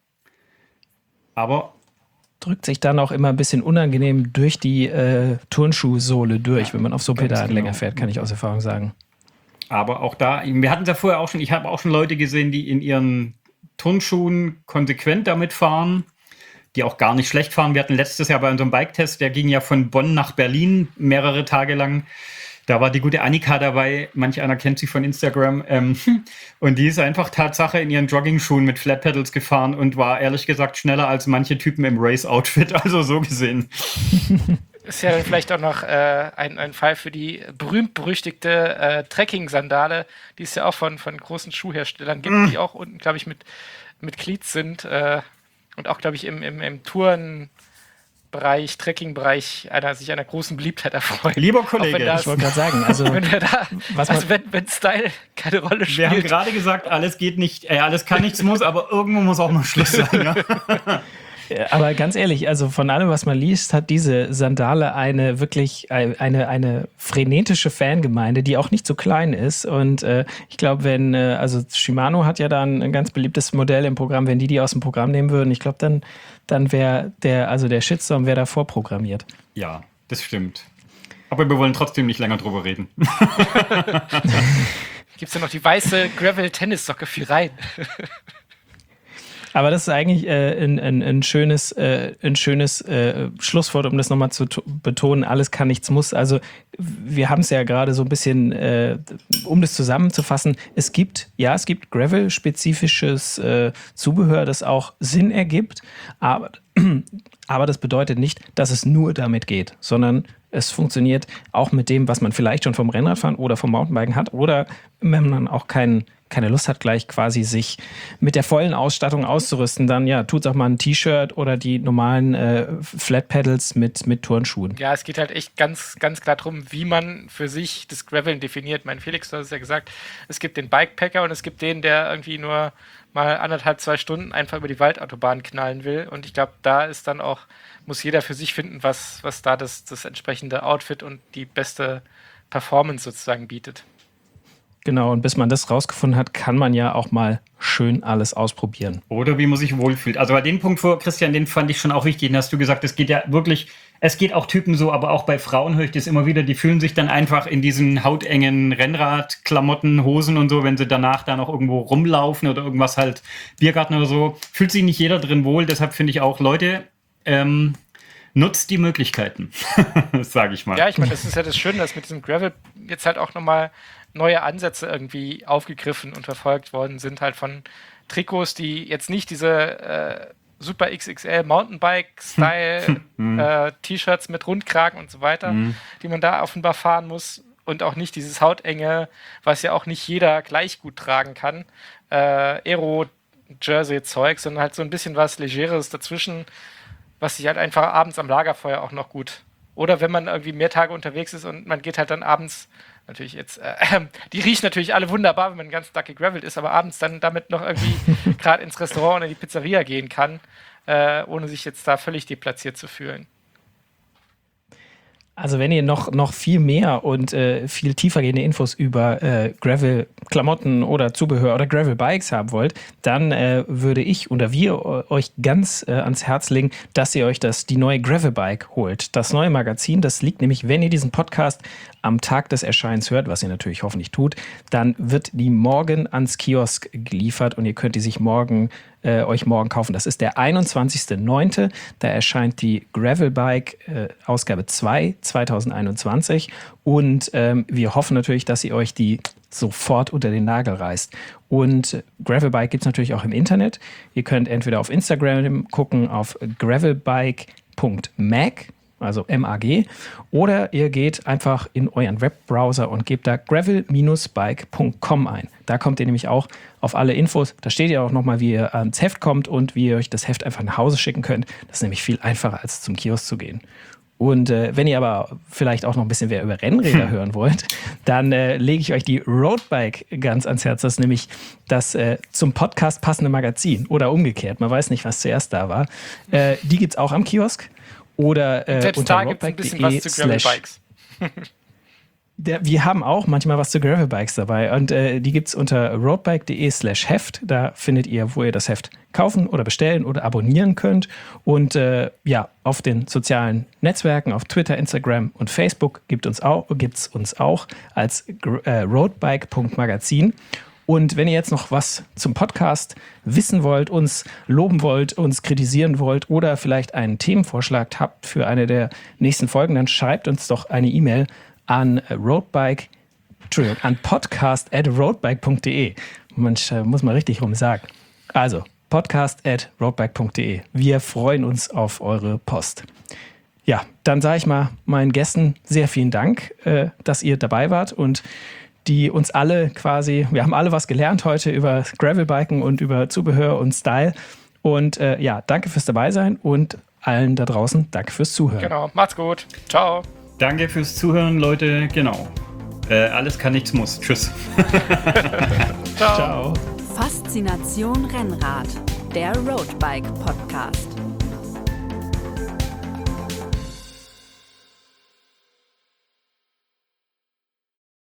Aber drückt sich dann auch immer ein bisschen unangenehm durch die Turnschuhsohle durch, ja, wenn man auf so Pedalen länger fährt, kann ich aus Erfahrung sagen. Aber auch da, wir hatten es ja vorher auch schon, ich habe auch schon Leute gesehen, die in ihren Turnschuhen konsequent damit fahren, die auch gar nicht schlecht fahren. Wir hatten letztes Jahr bei unserem Bike-Test, der ging ja von Bonn nach Berlin mehrere Tage lang. Da war die gute Annika dabei, manch einer kennt sie von Instagram. Und die ist einfach Tatsache in ihren Jogging-Schuhen mit Flat Pedals gefahren und war ehrlich gesagt schneller als manche Typen im Race-Outfit. Also so gesehen. Ist ja vielleicht auch noch ein Fall für die berühmt-berüchtigte Trekking-Sandale, die es ja auch von großen Schuhherstellern gibt, die auch unten, glaube ich, mit Cleats sind und auch, glaube ich, im Tourenbereich, Trekking-Bereich sich einer großen Beliebtheit erfreuen. Lieber Kollege, ich wollte gerade sagen, also wenn Style keine Rolle spielt. Wir haben gerade gesagt, alles geht nicht, alles kann, nichts muss, aber irgendwo muss auch mal Schluss sein. Ja? Aber ganz ehrlich, also von allem, was man liest, hat diese Sandale eine frenetische Fangemeinde, die auch nicht so klein ist. Und ich glaube, also Shimano hat ja da ein ganz beliebtes Modell im Programm, wenn die aus dem Programm nehmen würden, ich glaube, dann wäre der Shitstorm wäre da vorprogrammiert. Ja, das stimmt. Aber wir wollen trotzdem nicht länger drüber reden. Gibt es ja noch die weiße Gravel-Tennissocke für rein. Aber das ist eigentlich ein schönes Schlusswort, um das nochmal zu betonen. Alles kann, nichts muss. Also wir haben es ja gerade so ein bisschen, um das zusammenzufassen, es gibt Gravel-spezifisches Zubehör, das auch Sinn ergibt, aber das bedeutet nicht, dass es nur damit geht, sondern es funktioniert auch mit dem, was man vielleicht schon vom Rennradfahren oder vom Mountainbiken hat oder wenn man auch keine Lust hat, gleich quasi sich mit der vollen Ausstattung auszurüsten, dann ja, tut es auch mal ein T-Shirt oder die normalen Flat Pedals mit Turnschuhen. Ja, es geht halt echt ganz, ganz klar darum, wie man für sich das Graveln definiert. Mein Felix, du hast es ja gesagt, es gibt den Bikepacker und es gibt den, der irgendwie nur mal 1,5-2 Stunden einfach über die Waldautobahn knallen will. Und ich glaube, da ist dann auch, muss jeder für sich finden, was da das entsprechende Outfit und die beste Performance sozusagen bietet. Genau, und bis man das rausgefunden hat, kann man ja auch mal schön alles ausprobieren. Oder wie man sich wohlfühlt. Also bei dem Punkt vor, Christian, den fand ich schon auch wichtig. Den hast du gesagt, es geht ja wirklich, es geht auch Typen so, aber auch bei Frauen höre ich das immer wieder, die fühlen sich dann einfach in diesen hautengen Rennradklamotten, Hosen und so, wenn sie danach da noch irgendwo rumlaufen oder irgendwas halt, Biergarten oder so, fühlt sich nicht jeder drin wohl. Deshalb finde ich auch, Leute, nutzt die Möglichkeiten, sage ich mal. Ja, ich meine, das ist ja das Schöne, dass mit diesem Gravel jetzt halt auch nochmal neue Ansätze irgendwie aufgegriffen und verfolgt worden sind, halt von Trikots, die jetzt nicht diese Super XXL Mountainbike-Style T-Shirts mit Rundkragen und so weiter, die man da offenbar fahren muss und auch nicht dieses Hautenge, was ja auch nicht jeder gleich gut tragen kann, Aero-Jersey-Zeug, sondern halt so ein bisschen was Legeres dazwischen, was sich halt einfach abends am Lagerfeuer auch noch gut. Oder wenn man irgendwie mehr Tage unterwegs ist und man geht halt dann abends, natürlich jetzt, die riechen natürlich alle wunderbar, wenn man den ganzen Tag gegravelt ist, aber abends dann damit noch irgendwie gerade ins Restaurant oder in die Pizzeria gehen kann, ohne sich jetzt da völlig deplatziert zu fühlen. Also wenn ihr noch viel mehr und viel tiefergehende Infos über Gravel-Klamotten oder Zubehör oder Gravel-Bikes haben wollt, dann würde ich oder wir euch ganz ans Herz legen, dass ihr euch die neue Gravel-Bike holt. Das neue Magazin, das liegt nämlich, wenn ihr diesen Podcast am Tag des Erscheinens hört, was ihr natürlich hoffentlich tut, dann wird die morgen ans Kiosk geliefert und ihr könnt die sich euch morgen kaufen. Das ist der 21.09. Da erscheint die Gravelbike Ausgabe 2 2021 und wir hoffen natürlich, dass ihr euch die sofort unter den Nagel reißt. Und Gravelbike gibt es natürlich auch im Internet. Ihr könnt entweder auf Instagram gucken, auf gravelbike.mag, also MAG, oder ihr geht einfach in euren Webbrowser und gebt da gravel-bike.com ein. Da kommt ihr nämlich auch auf alle Infos. Da steht ja auch nochmal, wie ihr ans Heft kommt und wie ihr euch das Heft einfach nach Hause schicken könnt. Das ist nämlich viel einfacher, als zum Kiosk zu gehen. Und wenn ihr aber vielleicht auch noch ein bisschen mehr über Rennräder hören wollt, dann lege ich euch die Roadbike ganz ans Herz. Das ist nämlich das zum Podcast passende Magazin. Oder umgekehrt, man weiß nicht, was zuerst da war. Die gibt es auch am Kiosk. Oder unter da gibt es ein bisschen was zu Gravelbikes. Wir haben auch manchmal was zu Gravelbikes dabei. Und die gibt es unter roadbike.de/Heft. Da findet ihr, wo ihr das Heft kaufen oder bestellen oder abonnieren könnt. Und auf den sozialen Netzwerken, auf Twitter, Instagram und Facebook gibt es uns auch als roadbike.magazin. Und wenn ihr jetzt noch was zum Podcast wissen wollt, uns loben wollt, uns kritisieren wollt oder vielleicht einen Themenvorschlag habt für eine der nächsten Folgen, dann schreibt uns doch eine E-Mail an podcast@roadbike.de. Mensch, muss man richtig rum sagen. Also podcast@roadbike.de. Wir freuen uns auf eure Post. Ja, dann sage ich mal meinen Gästen sehr vielen Dank, dass ihr dabei wart und die uns alle quasi, wir haben alle was gelernt heute über Gravelbiken und über Zubehör und Style. Und danke fürs Dabeisein und allen da draußen danke fürs Zuhören. Genau, macht's gut. Ciao. Danke fürs Zuhören, Leute. Genau. Alles kann, nichts muss. Tschüss. Ciao. Faszination Rennrad, der Roadbike Podcast.